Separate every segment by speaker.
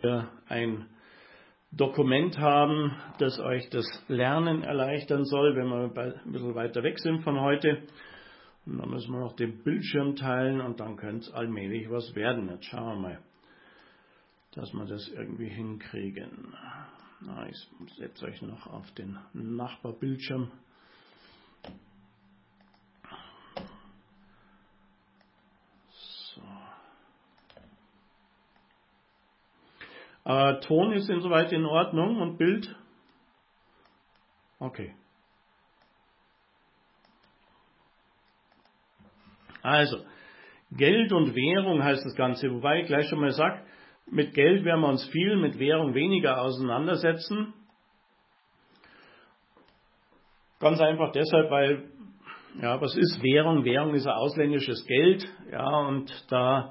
Speaker 1: ein Dokument haben, das euch das Lernen erleichtern soll, wenn wir ein bisschen weiter weg sind von heute. Und dann müssen wir noch den Bildschirm teilen und dann könnte es allmählich was werden. Jetzt schauen wir mal, dass wir das irgendwie hinkriegen. Ich setze euch noch auf den Nachbarbildschirm. So. Ton ist insoweit in Ordnung und Bild? Okay. Also, Geld und Währung heißt das Ganze, wobei ich gleich schon mal sage, mit Geld werden wir uns viel, mit Währung weniger auseinandersetzen. Ganz einfach deshalb, weil, ja, was ist Währung? Währung ist ein ausländisches Geld, ja, und da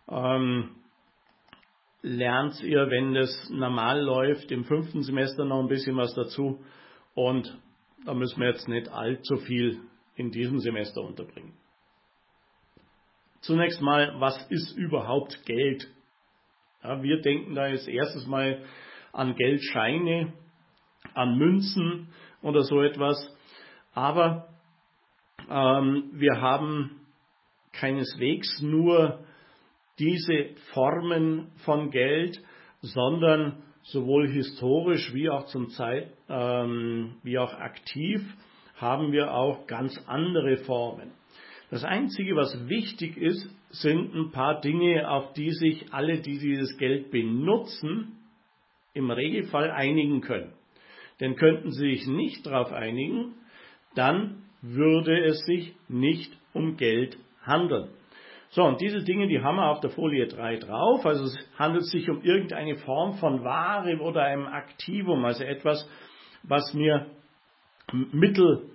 Speaker 1: lernt ihr, wenn das normal läuft, im 5. Semester noch ein bisschen was dazu und da müssen wir jetzt nicht allzu viel in diesem Semester unterbringen. Zunächst mal, was ist überhaupt Geld? Ja, wir denken da jetzt erstes Mal an Geldscheine, an Münzen oder so etwas, aber wir haben keineswegs nur diese Formen von Geld, sondern sowohl historisch wie auch wie auch aktiv haben wir auch ganz andere Formen. Das Einzige, was wichtig ist, sind ein paar Dinge, auf die sich alle, die dieses Geld benutzen, im Regelfall einigen können. Denn könnten sie sich nicht darauf einigen, dann würde es sich nicht um Geld handeln. So, und diese Dinge, die haben wir auf der Folie 3 drauf. Also es handelt sich um irgendeine Form von Ware oder einem Aktivum, also etwas, was mir Mittel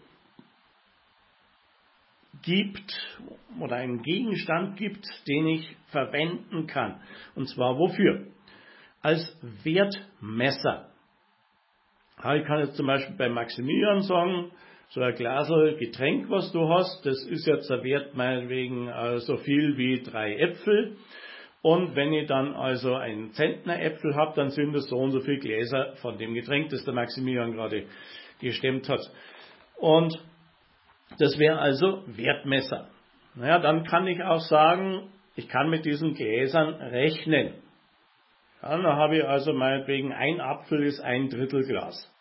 Speaker 1: gibt oder einen Gegenstand gibt, den ich verwenden kann. Und zwar wofür? Als Wertmesser. Ich kann jetzt zum Beispiel bei Maximilian sagen, so ein Glasl Getränk, was du hast, das ist jetzt der Wert meinetwegen so viel wie 3 Äpfel. Und wenn ich dann also einen Zentner Äpfel habe, dann sind es so und so viele Gläser von dem Getränk, das der Maximilian gerade gestemmt hat. Und das wäre also Wertmesser. Naja, dann kann ich auch sagen, ich kann mit diesen Gläsern rechnen. Ja, dann habe ich also meinetwegen ein Apfel ist 1/3 Glas.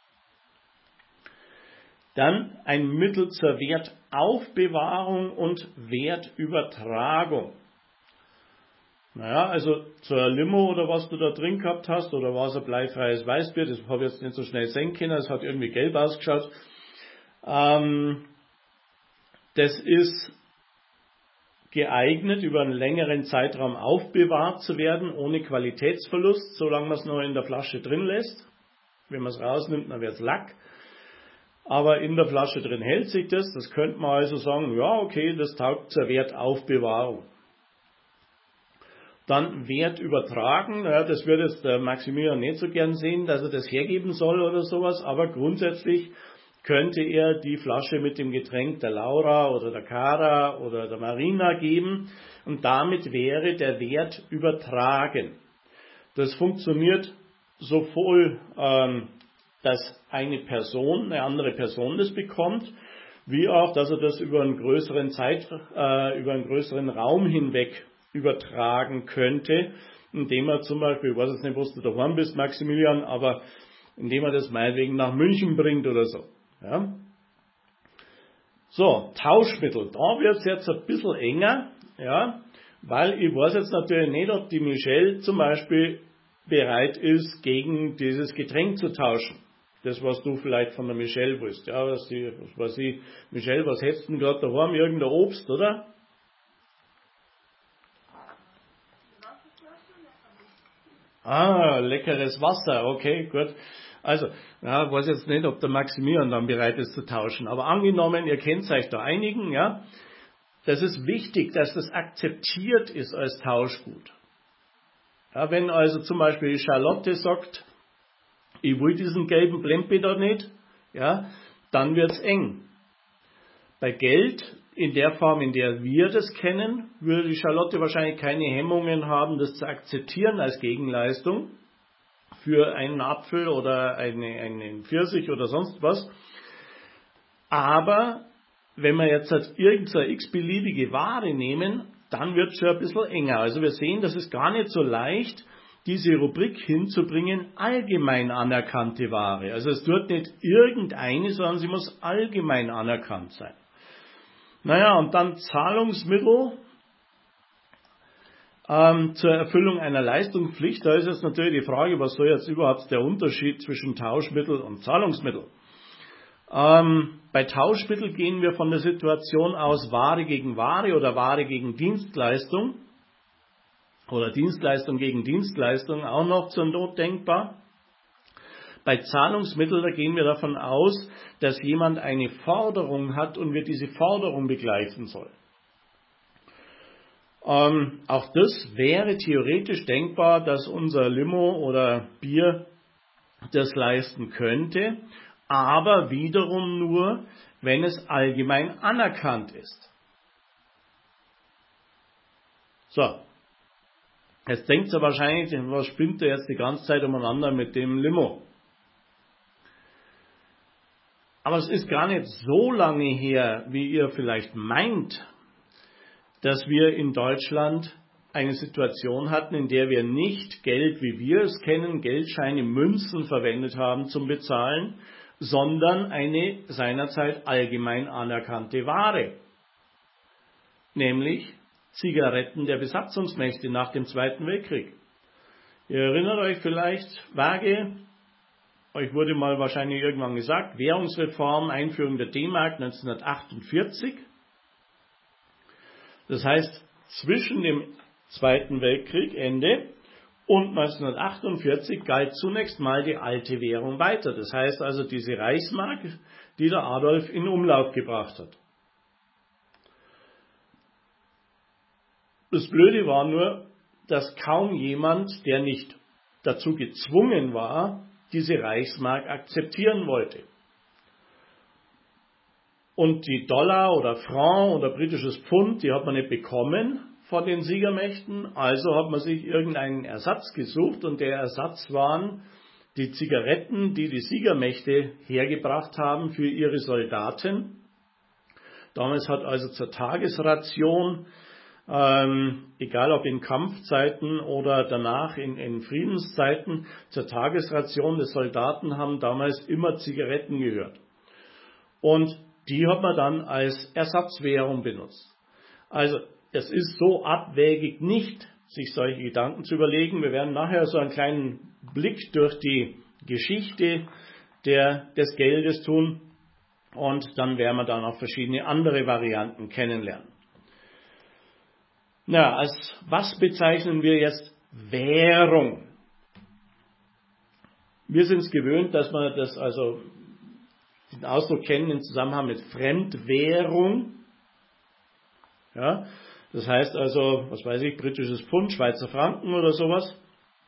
Speaker 1: Dann ein Mittel zur Wertaufbewahrung und Wertübertragung. Naja, also zur Limo oder was du da drin gehabt hast, oder war es ein bleifreies Weißbier, das habe ich jetzt nicht so schnell sehen können, das hat irgendwie gelb ausgeschaut. Das ist geeignet, über einen längeren Zeitraum aufbewahrt zu werden, ohne Qualitätsverlust, solange man es noch in der Flasche drin lässt. Wenn man es rausnimmt, dann wird es Lack. Aber in der Flasche drin hält sich das. Das könnte man also sagen, ja, okay, das taugt zur Wertaufbewahrung. Dann Wert übertragen. Ja, das würde jetzt der Maximilian nicht so gern sehen, dass er das hergeben soll oder sowas. Aber grundsätzlich könnte er die Flasche mit dem Getränk der Laura oder der Cara oder der Marina geben und damit wäre der Wert übertragen. Das funktioniert sowohl, dass eine andere Person das bekommt, wie auch, dass er das über einen größeren Raum hinweg übertragen könnte, indem er zum Beispiel, ich weiß jetzt nicht, wo du daheim bist, Maximilian, aber indem er das meinetwegen nach München bringt oder so. Ja. So, Tauschmittel. Da wird es jetzt ein bisschen enger, ja, weil ich weiß jetzt natürlich nicht, ob die Michelle zum Beispiel bereit ist, gegen dieses Getränk zu tauschen. Das, was du vielleicht von der Michelle willst. Ja, was weiß ich, Michelle, was hättest du denn gerade daheim? Irgendein Obst, oder? Leckeres Wasser, okay, gut. Also, ja, weiß jetzt nicht, ob der Maximilian dann bereit ist zu tauschen. Aber angenommen, ihr kennt euch da einigen, ja, das ist wichtig, dass das akzeptiert ist als Tauschgut. Ja, wenn also zum Beispiel Charlotte sagt, ich will diesen gelben Plempe da nicht, ja, dann wird's eng. Bei Geld, in der Form, in der wir das kennen, würde die Charlotte wahrscheinlich keine Hemmungen haben, das zu akzeptieren als Gegenleistung. für einen Apfel oder einen Pfirsich oder sonst was. Aber wenn wir jetzt irgendeine x-beliebige Ware nehmen, dann wird es schon ein bisschen enger. Also wir sehen, das ist gar nicht so leicht, diese Rubrik hinzubringen, allgemein anerkannte Ware. Also es tut nicht irgendeine, sondern sie muss allgemein anerkannt sein. Naja, und dann Zahlungsmittel zur Erfüllung einer Leistungspflicht. Da ist jetzt natürlich die Frage, was soll jetzt überhaupt der Unterschied zwischen Tauschmittel und Zahlungsmittel? Bei Tauschmittel gehen wir von der Situation aus Ware gegen Ware oder Ware gegen Dienstleistung oder Dienstleistung gegen Dienstleistung auch noch zur Not denkbar. Bei Zahlungsmitteln, da gehen wir davon aus, dass jemand eine Forderung hat und wir diese Forderung begleichen sollen. Auch das wäre theoretisch denkbar, dass unser Limo oder Bier das leisten könnte, aber wiederum nur, wenn es allgemein anerkannt ist. So, jetzt denkt ihr wahrscheinlich, was spinnt ihr jetzt die ganze Zeit umeinander mit dem Limo? Aber es ist gar nicht so lange her, wie ihr vielleicht meint, dass wir in Deutschland eine Situation hatten, in der wir nicht Geld, wie wir es kennen, Geldscheine, Münzen verwendet haben zum Bezahlen, sondern eine seinerzeit allgemein anerkannte Ware, nämlich Zigaretten der Besatzungsmächte nach dem Zweiten Weltkrieg. Ihr erinnert euch vielleicht vage, euch wurde mal wahrscheinlich irgendwann gesagt, Währungsreform, Einführung der D-Mark 1948. Das heißt, zwischen dem Zweiten Weltkrieg, Ende, und 1948 galt zunächst mal die alte Währung weiter. Das heißt also diese Reichsmark, die der Adolf in Umlauf gebracht hat. Das Blöde war nur, dass kaum jemand, der nicht dazu gezwungen war, diese Reichsmark akzeptieren wollte. Und die Dollar oder Franc oder britisches Pfund, die hat man nicht bekommen von den Siegermächten, also hat man sich irgendeinen Ersatz gesucht und der Ersatz waren die Zigaretten, die die Siegermächte hergebracht haben für ihre Soldaten. Damals hat also zur Tagesration, egal ob in Kampfzeiten oder danach in Friedenszeiten, zur Tagesration des Soldaten haben damals immer Zigaretten gehört. Und die hat man dann als Ersatzwährung benutzt. Also es ist so abwegig nicht, sich solche Gedanken zu überlegen. Wir werden nachher so einen kleinen Blick durch die Geschichte des Geldes tun und dann werden wir dann auch verschiedene andere Varianten kennenlernen. Na, als was bezeichnen wir jetzt Währung? Wir sind es gewöhnt, dass wir den Ausdruck kennen im Zusammenhang mit Fremdwährung. Ja, das heißt also, was weiß ich, britisches Pfund, Schweizer Franken oder sowas.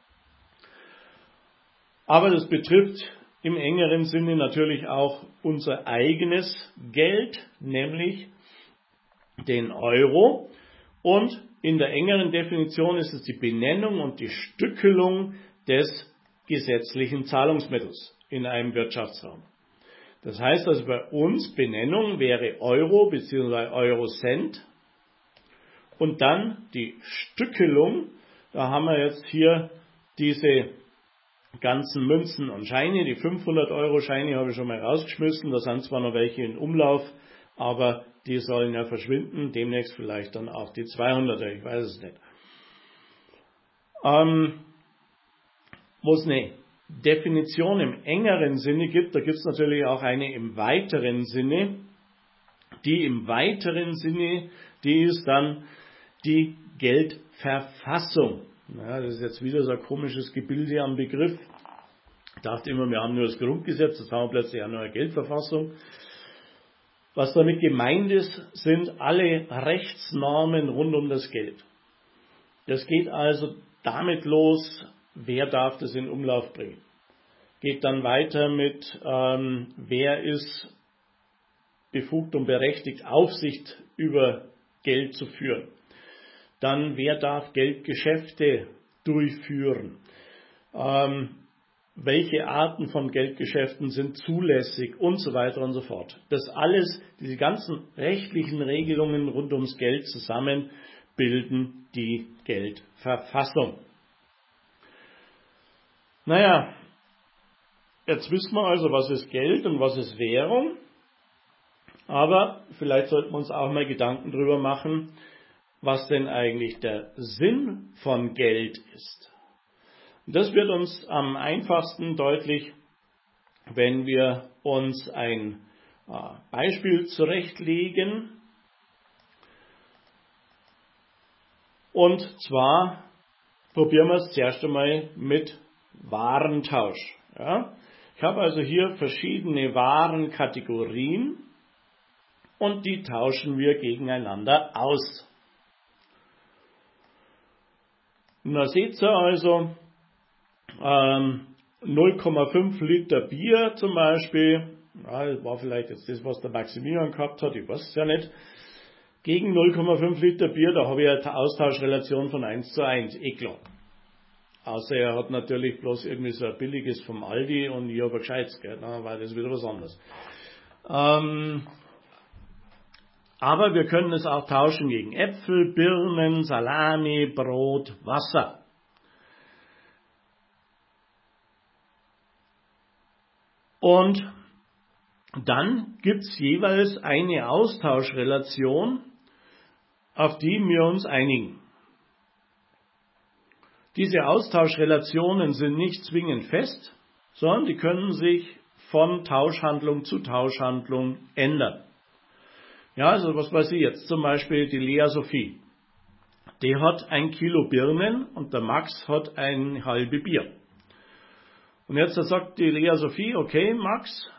Speaker 1: Aber das betrifft im engeren Sinne natürlich auch unser eigenes Geld, nämlich den Euro. Und in der engeren Definition ist es die Benennung und die Stückelung des gesetzlichen Zahlungsmittels in einem Wirtschaftsraum. Das heißt also bei uns Benennung wäre Euro bzw. Eurocent und dann die Stückelung, da haben wir jetzt hier diese ganzen Münzen und Scheine, die 500-Euro-Scheine habe ich schon mal rausgeschmissen, da sind zwar noch welche in Umlauf, aber die sollen ja verschwinden, demnächst vielleicht dann auch die 200er, ich weiß es nicht. Wo es eine Definition im engeren Sinne gibt, da gibt es natürlich auch eine im weiteren Sinne. Die im weiteren Sinne, die ist dann die Geldverfassung. Ja, das ist jetzt wieder so ein komisches Gebilde am Begriff. Ich dachte immer, wir haben nur das Grundgesetz, jetzt haben wir plötzlich auch noch eine Geldverfassung. Was damit gemeint ist, sind alle Rechtsnormen rund um das Geld. Das geht also damit los, wer darf das in Umlauf bringen. Geht dann weiter mit, wer ist befugt und berechtigt, Aufsicht über Geld zu führen. Dann, wer darf Geldgeschäfte durchführen. welche Arten von Geldgeschäften sind zulässig und so weiter und so fort. Das alles, diese ganzen rechtlichen Regelungen rund ums Geld zusammen bilden die Geldverfassung. Naja, jetzt wissen wir also, was ist Geld und was ist Währung. Aber vielleicht sollten wir uns auch mal Gedanken darüber machen, was denn eigentlich der Sinn von Geld ist. Das wird uns am einfachsten deutlich, wenn wir uns ein Beispiel zurechtlegen. Und zwar probieren wir es zuerst einmal mit Warentausch. Ja? Ich habe also hier verschiedene Warenkategorien und die tauschen wir gegeneinander aus. Und da seht ihr also 0,5 Liter Bier zum Beispiel, ja, das war vielleicht jetzt das, was der Maximilian gehabt hat, ich weiß es ja nicht, gegen 0,5 Liter Bier, da habe ich eine Austauschrelation von 1:1, klar. Außer er hat natürlich bloß irgendwie so ein billiges vom Aldi und ich habe ein gescheites, dann war das wieder was anderes. Aber wir können es auch tauschen gegen Äpfel, Birnen, Salami, Brot, Wasser. Und dann gibt es jeweils eine Austauschrelation, auf die wir uns einigen. Diese Austauschrelationen sind nicht zwingend fest, sondern die können sich von Tauschhandlung zu Tauschhandlung ändern. Ja, also was weiß ich jetzt, zum Beispiel die Lea Sophie. Die hat 1 Kilo Birnen und der Max hat ein halbe Bier. Und jetzt sagt die Lea Sophie, okay Max,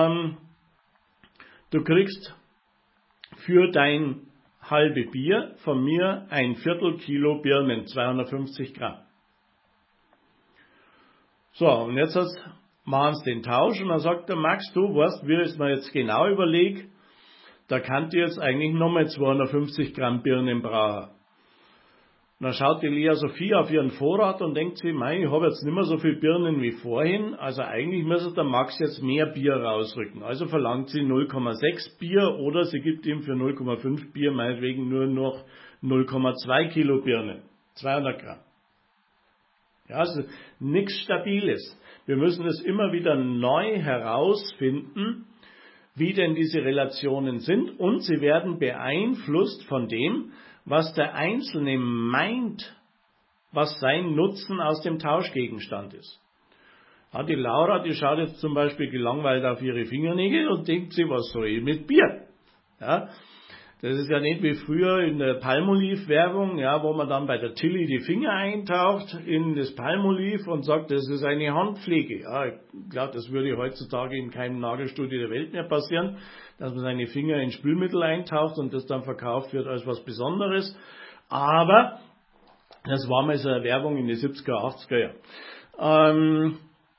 Speaker 1: du kriegst für dein halbe Bier von mir 1/4 Kilo Birnen, 250 Gramm. So, und jetzt machen sie den Tausch und dann sagt der Max, du weißt, wie ich es mir jetzt genau überlege, da kann ich jetzt eigentlich nochmal 250 Gramm Birnen brauchen. Und dann schaut die Lea Sophie auf ihren Vorrat und denkt sich, mei, ich habe jetzt nicht mehr so viel Birnen wie vorhin, also eigentlich müsste der Max jetzt mehr Bier rausrücken. Also verlangt sie 0,6 Bier oder sie gibt ihm für 0,5 Bier meinetwegen nur noch 0,2 Kilo Birnen, 200 Gramm. Ja, also nichts Stabiles. Wir müssen es immer wieder neu herausfinden, wie denn diese Relationen sind und sie werden beeinflusst von dem, was der Einzelne meint, was sein Nutzen aus dem Tauschgegenstand ist. Ja, die Laura, die schaut jetzt zum Beispiel gelangweilt auf ihre Fingernägel und denkt sich, was soll ich mit Bier? Ja, das ist ja nicht wie früher in der Palmolive-Werbung, ja, wo man dann bei der Tilly die Finger eintaucht in das Palmolive und sagt, das ist eine Handpflege. Ja, ich glaube, das würde heutzutage in keinem Nagelstudio der Welt mehr passieren, dass man seine Finger in Spülmittel eintaucht und das dann verkauft wird als was Besonderes. Aber das war mal so eine Werbung in den 70er, 80er Jahren.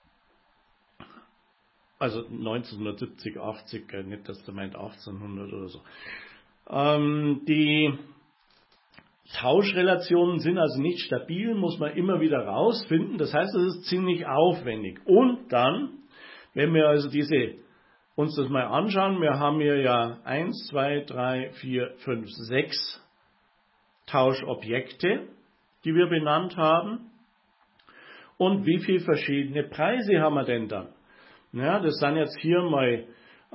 Speaker 1: Also 1970, 80, nicht, dass der meint 1800 oder so. Die Tauschrelationen sind also nicht stabil, muss man immer wieder rausfinden. Das heißt, es ist ziemlich aufwendig. Und dann, wenn wir also uns das mal anschauen, wir haben hier ja 1, 2, 3, 4, 5, 6 Tauschobjekte, die wir benannt haben. Und wie viele verschiedene Preise haben wir denn dann? Ja, das sind jetzt hier mal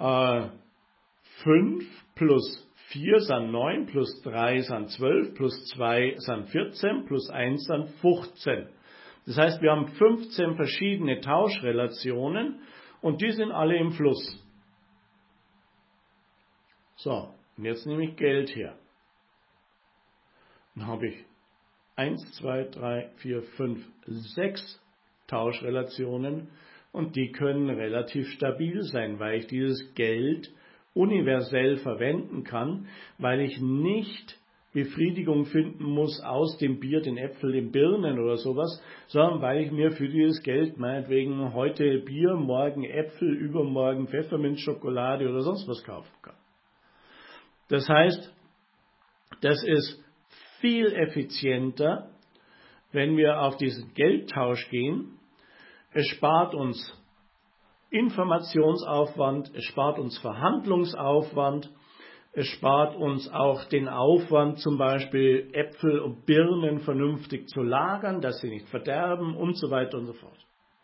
Speaker 1: 5 plus 4 sind 9, plus 3 sind 12, plus 2 sind 14, plus 1 sind 15. Das heißt, wir haben 15 verschiedene Tauschrelationen und die sind alle im Fluss. So, und jetzt nehme ich Geld her. Dann habe ich 1, 2, 3, 4, 5, 6 Tauschrelationen und die können relativ stabil sein, weil ich dieses Geld universell verwenden kann, weil ich nicht Befriedigung finden muss aus dem Bier, den Äpfeln, den Birnen oder sowas, sondern weil ich mir für dieses Geld meinetwegen heute Bier, morgen Äpfel, übermorgen Pfefferminzschokolade oder sonst was kaufen kann. Das heißt, das ist viel effizienter, wenn wir auf diesen Geldtausch gehen, Es spart uns Informationsaufwand, es spart uns Verhandlungsaufwand, es spart uns auch den Aufwand, zum Beispiel Äpfel und Birnen vernünftig zu lagern, dass sie nicht verderben und so weiter und so fort.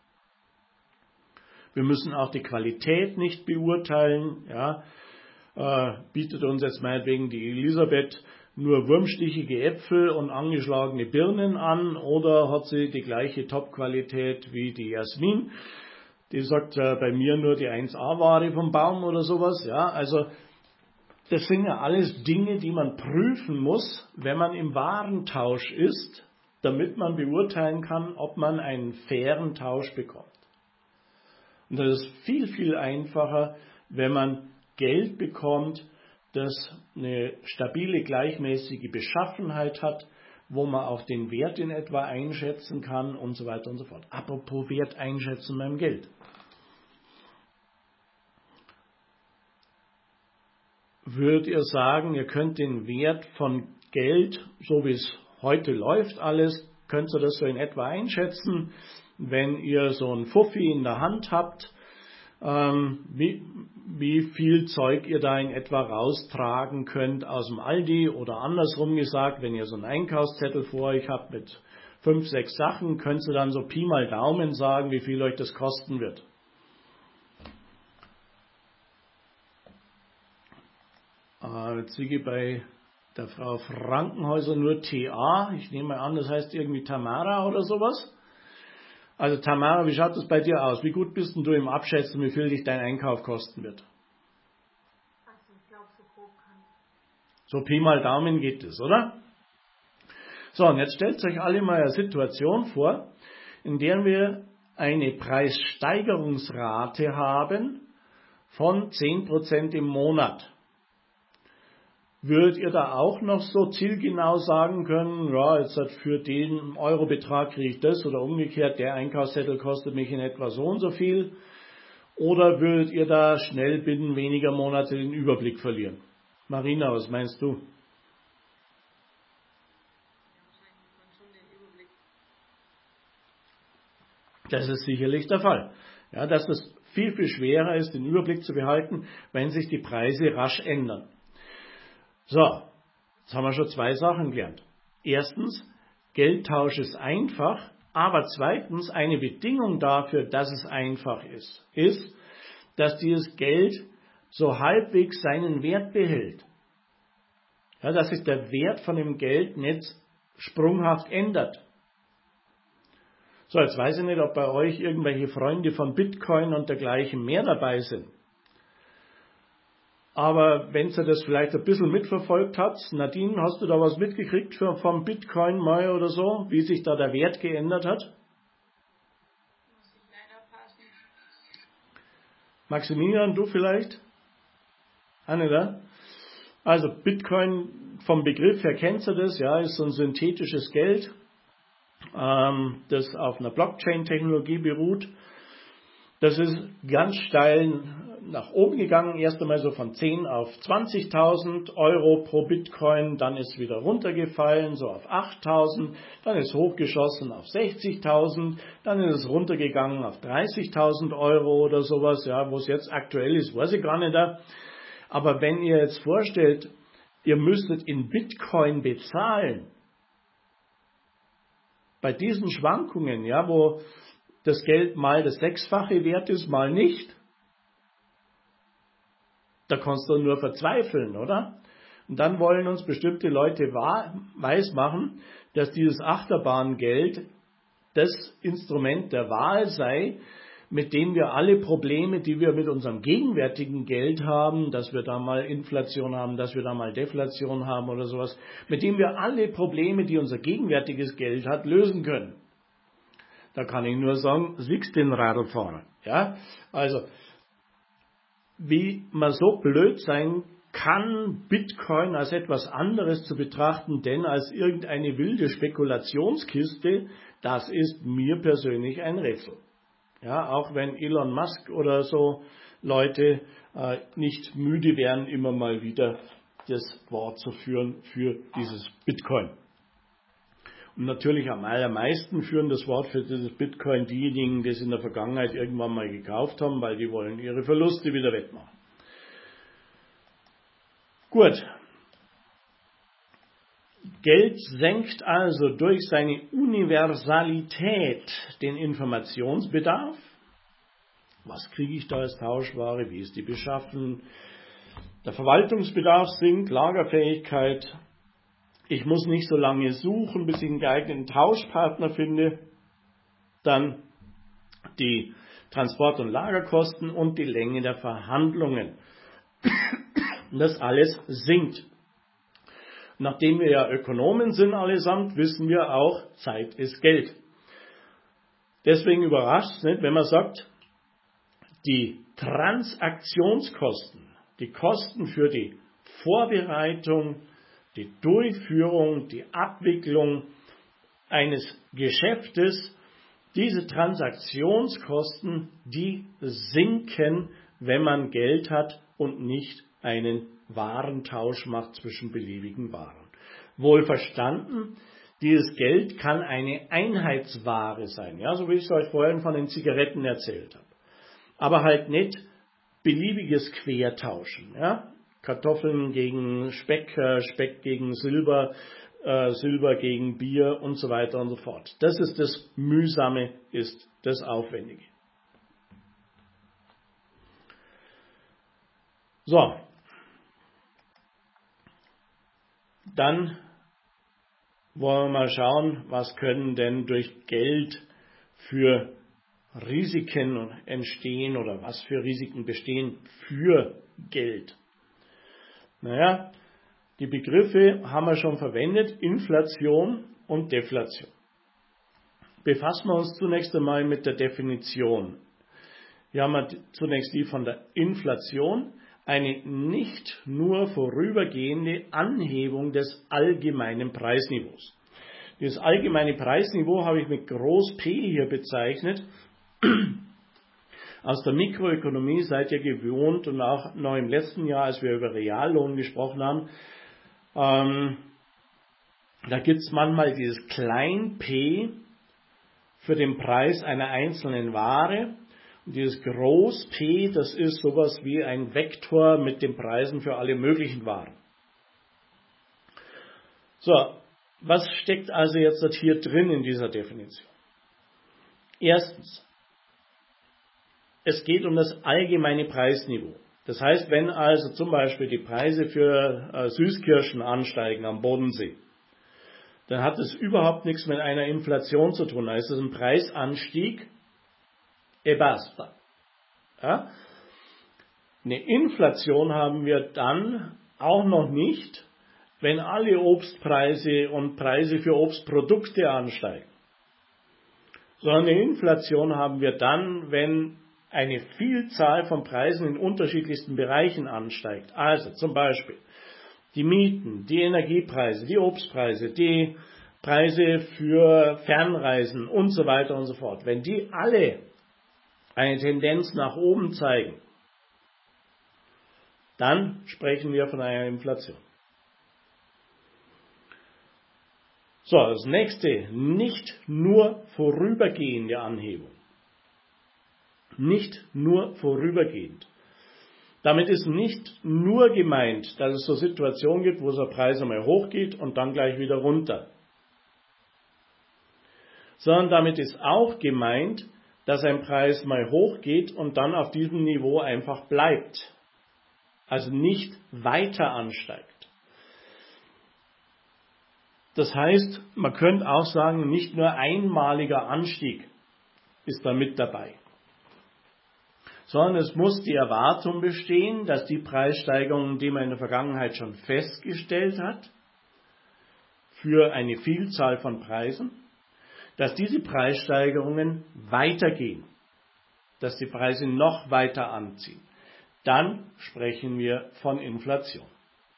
Speaker 1: Wir müssen auch die Qualität nicht beurteilen. Ja, bietet uns jetzt meinetwegen die Elisabeth nur wurmstichige Äpfel und angeschlagene Birnen an oder hat sie die gleiche Top-Qualität wie die Jasmin? Die sagt bei mir nur die 1A-Ware vom Baum oder sowas. Ja, also das sind ja alles Dinge, die man prüfen muss, wenn man im Warentausch ist, damit man beurteilen kann, ob man einen fairen Tausch bekommt. Und das ist viel, viel einfacher, wenn man Geld bekommt, das eine stabile, gleichmäßige Beschaffenheit hat, wo man auch den Wert in etwa einschätzen kann und so weiter und so fort. Apropos Wert einschätzen beim Geld. Würdet ihr sagen, ihr könnt den Wert von Geld, so wie es heute läuft alles, könnt ihr das so in etwa einschätzen, wenn ihr so ein Fuffi in der Hand habt, wie viel Zeug ihr da in etwa raustragen könnt aus dem Aldi oder andersrum gesagt, wenn ihr so einen Einkaufszettel vor euch habt mit 5, 6 Sachen, könnt ihr dann so Pi mal Daumen sagen, wie viel euch das kosten wird. Jetzt sehe ich bei der Frau Frankenhäuser nur TA. Ich nehme mal an, das heißt irgendwie Tamara oder sowas. Also Tamara, wie schaut das bei dir aus? Wie gut bist denn du im Abschätzen, wie viel dich dein Einkauf kosten wird?
Speaker 2: Also ich glaube, so grob kann.
Speaker 1: So Pi mal Daumen geht es, oder? So, und jetzt stellt euch alle mal eine Situation vor, in der wir eine Preissteigerungsrate haben von 10% im Monat. Würdet ihr da auch noch so zielgenau sagen können, ja, jetzt für den Eurobetrag kriege ich das oder umgekehrt, der Einkaufszettel kostet mich in etwa so und so viel? Oder würdet ihr da schnell binnen weniger Monate den Überblick verlieren? Marina, was meinst du?
Speaker 2: Ja, wahrscheinlich hat man schon den Überblick.
Speaker 1: Das ist sicherlich der Fall. Ja, dass es viel, viel schwerer ist, den Überblick zu behalten, wenn sich die Preise rasch ändern. So, jetzt haben wir schon 2 Sachen gelernt. Erstens, Geldtausch ist einfach, aber zweitens, eine Bedingung dafür, dass es einfach ist, dass dieses Geld so halbwegs seinen Wert behält. Ja, dass sich der Wert von dem Geld nicht sprunghaft ändert. So, jetzt weiß ich nicht, ob bei euch irgendwelche Freunde von Bitcoin und dergleichen mehr dabei sind. Aber wenn ihr das vielleicht ein bisschen mitverfolgt habt, Nadine, hast du da was mitgekriegt vom Bitcoin mal oder so, wie sich da der Wert geändert hat?
Speaker 2: Muss ich leider passen.
Speaker 1: Maximilian, du vielleicht? Anne, also Bitcoin, vom Begriff her kennst du das, ja, ist so ein synthetisches Geld, das auf einer Blockchain-Technologie beruht. Das ist ganz steil nach oben gegangen, erst einmal so von 10 auf 20.000 Euro pro Bitcoin, dann ist wieder runtergefallen, so auf 8.000, dann ist hochgeschossen auf 60.000, dann ist es runtergegangen auf 30.000 Euro oder sowas, ja, wo es jetzt aktuell ist, weiß ich gar nicht da. Aber wenn ihr jetzt vorstellt, ihr müsstet in Bitcoin bezahlen, bei diesen Schwankungen, ja, wo das Geld mal das 6-fache wert ist, mal nicht, da kannst du nur verzweifeln, oder? Und dann wollen uns bestimmte Leute weismachen, dass dieses Achterbahngeld das Instrument der Wahl sei, mit dem wir alle Probleme, die wir mit unserem gegenwärtigen Geld haben, dass wir da mal Inflation haben, dass wir da mal Deflation haben oder sowas, mit dem wir alle Probleme, die unser gegenwärtiges Geld hat, lösen können. Da kann ich nur sagen, siehst den Radlfahrer. Ja? Also, wie man so blöd sein kann, Bitcoin als etwas anderes zu betrachten, denn als irgendeine wilde Spekulationskiste, das ist mir persönlich ein Rätsel. Ja, auch wenn Elon Musk oder so Leute nicht müde werden, immer mal wieder das Wort zu führen für dieses Bitcoin. Natürlich am allermeisten führen das Wort für dieses Bitcoin diejenigen, die es in der Vergangenheit irgendwann mal gekauft haben, weil die wollen ihre Verluste wieder wettmachen. Gut. Geld senkt also durch seine Universalität den Informationsbedarf. Was kriege ich da als Tauschware? Wie ist die beschaffen? Der Verwaltungsbedarf sinkt, Lagerfähigkeit. Ich muss nicht so lange suchen, bis ich einen geeigneten Tauschpartner finde. Dann die Transport- und Lagerkosten und die Länge der Verhandlungen. Das alles sinkt. Nachdem wir ja Ökonomen sind allesamt, wissen wir auch, Zeit ist Geld. Deswegen überrascht es nicht, wenn man sagt, die Transaktionskosten, die Kosten für die Vorbereitung, die Durchführung, die Abwicklung eines Geschäftes, diese Transaktionskosten, die sinken, wenn man Geld hat und nicht einen Warentausch macht zwischen beliebigen Waren. Wohl verstanden, dieses Geld kann eine Einheitsware sein, ja, so wie ich es euch vorhin von den Zigaretten erzählt habe. Aber halt nicht beliebiges Quertauschen, ja. Kartoffeln gegen Speck, Speck gegen Silber, Silber gegen Bier und so weiter und so fort. Das ist das Mühsame, ist das Aufwendige. So, dann wollen wir mal schauen, was können denn durch Geld für Risiken entstehen oder was für Risiken bestehen für Geld. Naja, die Begriffe haben wir schon verwendet, Inflation und Deflation. Befassen wir uns zunächst einmal mit der Definition. Hier haben wir zunächst die von der Inflation, eine nicht nur vorübergehende Anhebung des allgemeinen Preisniveaus. Dieses allgemeine Preisniveau habe ich mit Groß P hier bezeichnet. Aus der Mikroökonomie seid ihr gewohnt und auch noch im letzten Jahr, als wir über Reallohn gesprochen haben, da gibt es manchmal dieses Klein p für den Preis einer einzelnen Ware. Und dieses Groß P, das ist sowas wie ein Vektor mit den Preisen für alle möglichen Waren. So, was steckt also jetzt hier drin in dieser Definition? Erstens, es geht um das allgemeine Preisniveau. Das heißt, wenn also zum Beispiel die Preise für Süßkirschen ansteigen am Bodensee, dann hat es überhaupt nichts mit einer Inflation zu tun. Da ist es ein Preisanstieg, e basta. Ja? Eine Inflation haben wir dann auch noch nicht, wenn alle Obstpreise und Preise für Obstprodukte ansteigen. Sondern eine Inflation haben wir dann, wenn eine Vielzahl von Preisen in unterschiedlichsten Bereichen ansteigt. Also zum Beispiel die Mieten, die Energiepreise, die Obstpreise, die Preise für Fernreisen und so weiter und so fort. Wenn die alle eine Tendenz nach oben zeigen, dann sprechen wir von einer Inflation. So, das nächste, nicht nur vorübergehende Anhebung. Nicht nur vorübergehend. Damit ist nicht nur gemeint, dass es so Situationen gibt, wo der Preis einmal hochgeht und dann gleich wieder runter. Sondern damit ist auch gemeint, dass ein Preis mal hochgeht und dann auf diesem Niveau einfach bleibt. Also nicht weiter ansteigt. Das heißt, man könnte auch sagen, nicht nur einmaliger Anstieg ist da mit dabei. Sondern es muss die Erwartung bestehen, dass die Preissteigerungen, die man in der Vergangenheit schon festgestellt hat, für eine Vielzahl von Preisen, dass diese Preissteigerungen weitergehen, dass die Preise noch weiter anziehen. Dann sprechen wir von Inflation.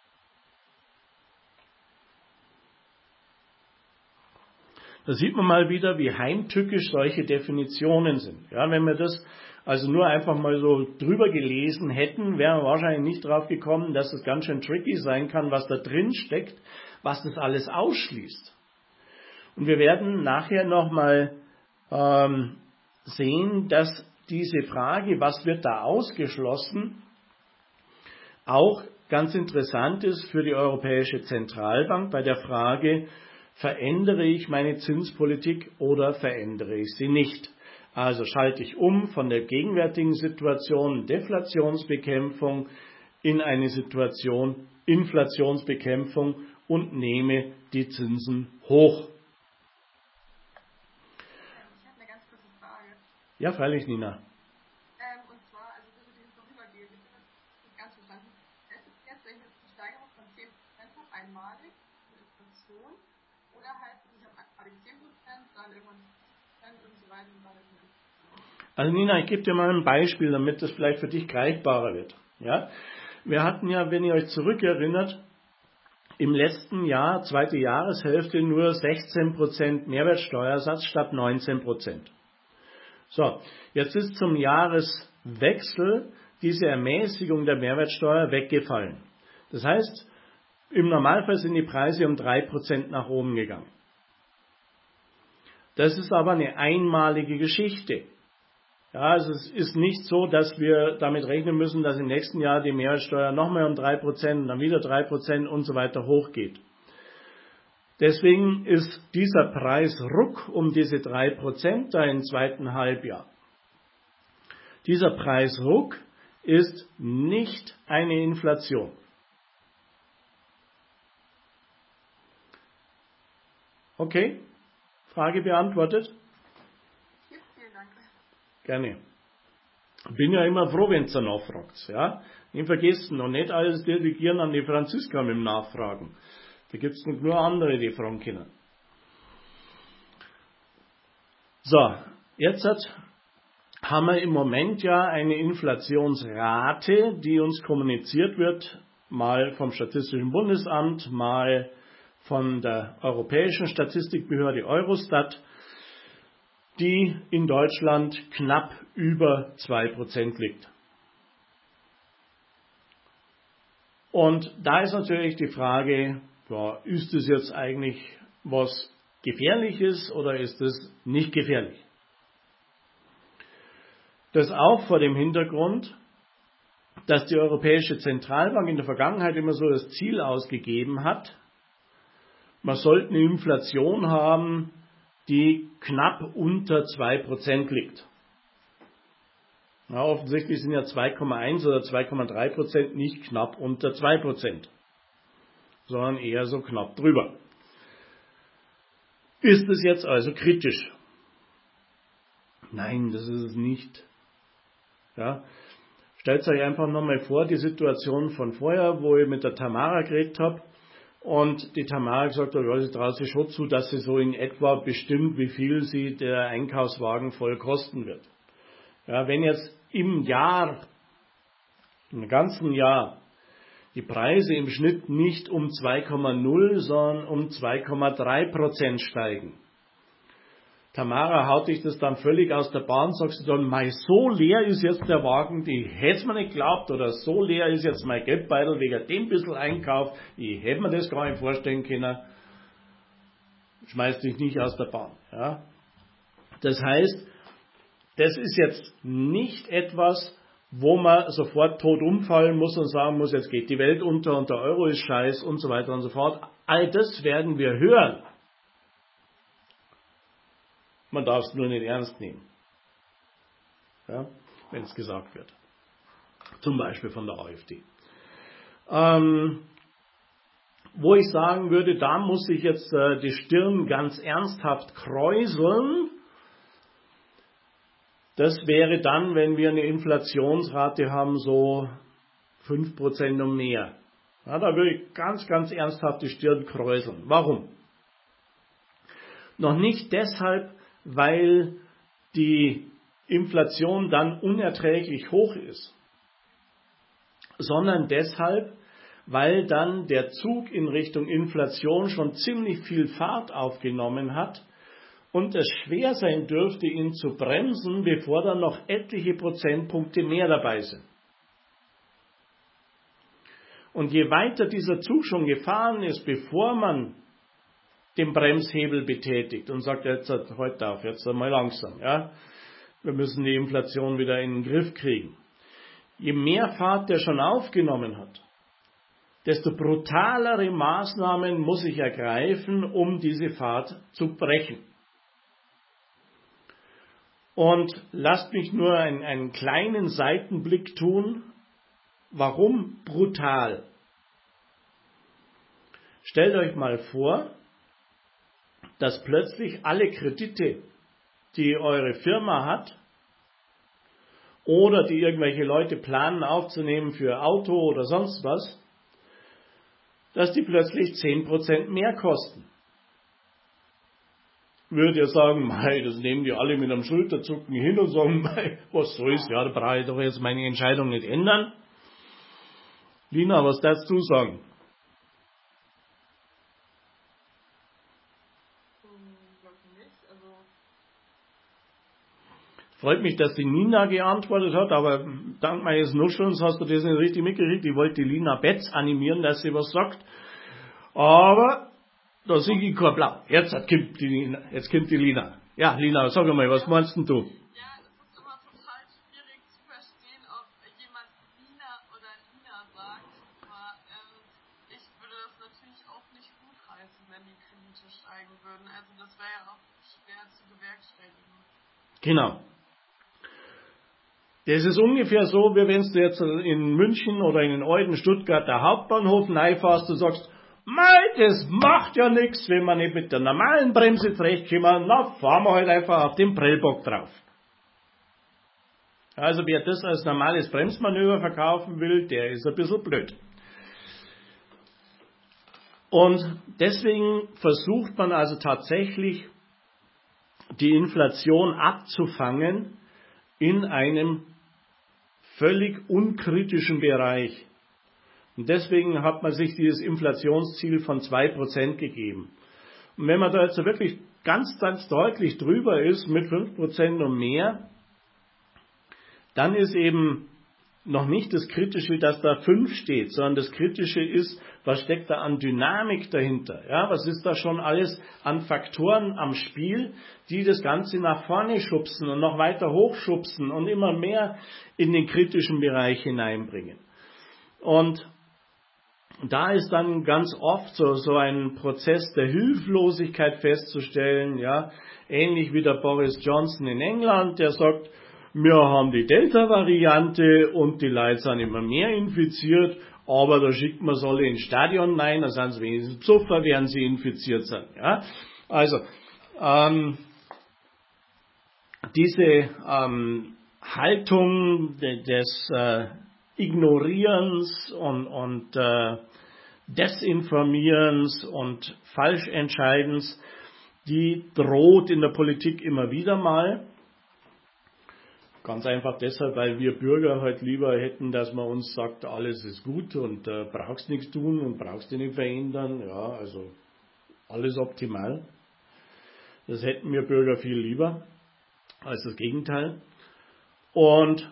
Speaker 1: Da sieht man mal wieder, wie heimtückisch solche Definitionen sind. Ja, wenn wir das also nur einfach mal so drüber gelesen hätten, wären wir wahrscheinlich nicht drauf gekommen, dass es ganz schön tricky sein kann, was da drin steckt, was das alles ausschließt. Und wir werden nachher nochmal sehen, dass diese Frage, was wird da ausgeschlossen, auch ganz interessant ist für die Europäische Zentralbank bei der Frage, verändere ich meine Zinspolitik oder verändere ich sie nicht? Also schalte ich um von der gegenwärtigen Situation Deflationsbekämpfung in eine Situation Inflationsbekämpfung und nehme die Zinsen hoch.
Speaker 2: Ich habe eine ganz kurze Frage.
Speaker 1: Ja, freilich, Nina.
Speaker 2: Und zwar, also das ist vorübergehend, ich habe das nicht ganz verstanden. Es ist jetzt eine Steigerung von 10% noch einmalig für Inflation oder heißt es, ich habe einmalig 10%, dann irgendwann 10% und so weiter und so weiter.
Speaker 1: Also Nina, ich gebe dir mal ein Beispiel, damit das vielleicht für dich greifbarer wird. Ja? Wir hatten ja, wenn ihr euch zurückerinnert, im letzten Jahr, zweite Jahreshälfte, nur 16% Mehrwertsteuersatz statt 19%. So, jetzt ist zum Jahreswechsel diese Ermäßigung der Mehrwertsteuer weggefallen. Das heißt, im Normalfall sind die Preise um 3% nach oben gegangen. Das ist aber eine einmalige Geschichte. Ja, also es ist nicht so, dass wir damit rechnen müssen, dass im nächsten Jahr die Mehrwertsteuer nochmal um 3%, dann wieder 3% und so weiter hochgeht. Deswegen ist dieser Preisruck um diese 3% da im zweiten Halbjahr. Dieser Preisruck ist nicht eine Inflation. Okay? Frage beantwortet?
Speaker 2: Vielen Dank.
Speaker 1: Gerne. Bin ja immer froh, wenn ihr nachfragt. Ja? Nicht vergessen und nicht alles delegieren an die Franziska mit dem Nachfragen. Da gibt es nur andere, die fragen können. So, jetzt haben wir im Moment ja eine Inflationsrate, die uns kommuniziert wird, mal vom Statistischen Bundesamt, mal von der Europäischen Statistikbehörde Eurostat, die in Deutschland knapp über 2% liegt. Und da ist natürlich die Frage, ja, ist es jetzt eigentlich was Gefährliches oder ist es nicht gefährlich? Das auch vor dem Hintergrund, dass die Europäische Zentralbank in der Vergangenheit immer so das Ziel ausgegeben hat, man sollte eine Inflation haben, die knapp unter 2% liegt. Ja, offensichtlich sind ja 2,1 oder 2,3% nicht knapp unter 2%, sondern eher so knapp drüber. Ist es jetzt also kritisch? Nein, das ist es nicht. Ja, stellt euch einfach nochmal vor, die Situation von vorher, wo ich mit der Tamara geredet habe und die Tamara gesagt hat, ja, sie traut sich schon zu, dass sie so in etwa bestimmt, wie viel sie der Einkaufswagen voll kosten wird. Ja, wenn jetzt im ganzen Jahr, die Preise im Schnitt nicht um 2,0, sondern um 2,3% steigen. Tamara, haut dich das dann völlig aus der Bahn, sagst du dann, mei, so leer ist jetzt der Wagen, ich hätte es mir nicht geglaubt, oder so leer ist jetzt mein Geldbeutel wegen dem bisschen Einkauf, ich hätte mir das gar nicht vorstellen können, schmeiß dich nicht aus der Bahn. Ja? Das heißt, das ist jetzt nicht etwas, wo man sofort tot umfallen muss und sagen muss, jetzt geht die Welt unter und der Euro ist scheiß und so weiter und so fort. All das werden wir hören. Man darf es nur nicht ernst nehmen, ja, wenn es gesagt wird. Zum Beispiel von der AfD. Wo ich sagen würde, da muss ich jetzt die Stirn ganz ernsthaft kräuseln. Das wäre dann, wenn wir eine Inflationsrate haben, so 5% und mehr. Ja, da würde ich ganz, ganz ernsthaft die Stirn kräuseln. Warum? Noch nicht deshalb, weil die Inflation dann unerträglich hoch ist, sondern deshalb, weil dann der Zug in Richtung Inflation schon ziemlich viel Fahrt aufgenommen hat und es schwer sein dürfte, ihn zu bremsen, bevor dann noch etliche Prozentpunkte mehr dabei sind. Und je weiter dieser Zug schon gefahren ist, bevor man den Bremshebel betätigt und sagt, jetzt heute auf, jetzt mal langsam. Ja? Wir müssen die Inflation wieder in den Griff kriegen. Je mehr Fahrt der schon aufgenommen hat, desto brutalere Maßnahmen muss ich ergreifen, um diese Fahrt zu brechen. Und lasst mich nur einen kleinen Seitenblick tun. Warum brutal? Stellt euch mal vor, dass plötzlich alle Kredite, die eure Firma hat, oder die irgendwelche Leute planen aufzunehmen für Auto oder sonst was, dass die plötzlich 10% mehr kosten. Würdet ihr sagen, mei, das nehmen die alle mit einem Schulterzucken hin und sagen, mei, was soll's, ja, da brauche ich doch jetzt meine Entscheidung nicht ändern. Lina, was darfst du sagen? Freut mich, dass die Nina geantwortet hat, aber dank meines Nuschelns hast du das nicht richtig mitgekriegt. Ich wollte die Lina Betz animieren, dass sie was sagt. Aber da sehe ich kein Blau. Jetzt kommt die Lina. Ja, Lina, sag mal, was meinst denn du?
Speaker 2: Ja, es ist immer total schwierig zu verstehen, ob jemand Lina oder Lina sagt. Aber ich würde das natürlich auch nicht gutheißen, wenn die Kredite steigen würden. Also das wäre ja auch schwer zu bewerkstelligen.
Speaker 1: Genau. Das ist ungefähr so, wie wenn du jetzt in München oder in den alten Stuttgarter Hauptbahnhof reinfährst und sagst, mei, das macht ja nichts, wenn wir nicht mit der normalen Bremse zurechtkommen, na, fahren wir halt einfach auf den Prellbock drauf. Also wer das als normales Bremsmanöver verkaufen will, der ist ein bisschen blöd. Und deswegen versucht man also tatsächlich, die Inflation abzufangen in einem völlig unkritischen Bereich. Und deswegen hat man sich dieses Inflationsziel von 2% gegeben. Und wenn man da jetzt wirklich ganz deutlich drüber ist, mit 5% und mehr, dann ist eben noch nicht das Kritische, dass da 5 steht, sondern das Kritische ist, was steckt da an Dynamik dahinter? Ja, was ist da schon alles an Faktoren am Spiel, die das Ganze nach vorne schubsen und noch weiter hochschubsen und immer mehr in den kritischen Bereich hineinbringen. Und da ist dann ganz oft so ein Prozess der Hilflosigkeit festzustellen, ja, ähnlich wie der Boris Johnson in England, der sagt, wir haben die Delta-Variante und die Leute sind immer mehr infiziert, aber da schickt man es alle ins Stadion rein, dann sind sie wenigstens besoffen, werden sie infiziert sein. Ja? Also, diese Haltung des Ignorierens und Desinformierens und Falschentscheidens, die droht in der Politik immer wieder mal. Ganz einfach deshalb, weil wir Bürger halt lieber hätten, dass man uns sagt, alles ist gut und brauchst nichts tun und brauchst dich nicht verändern. Ja, also alles optimal. Das hätten wir Bürger viel lieber als das Gegenteil. Und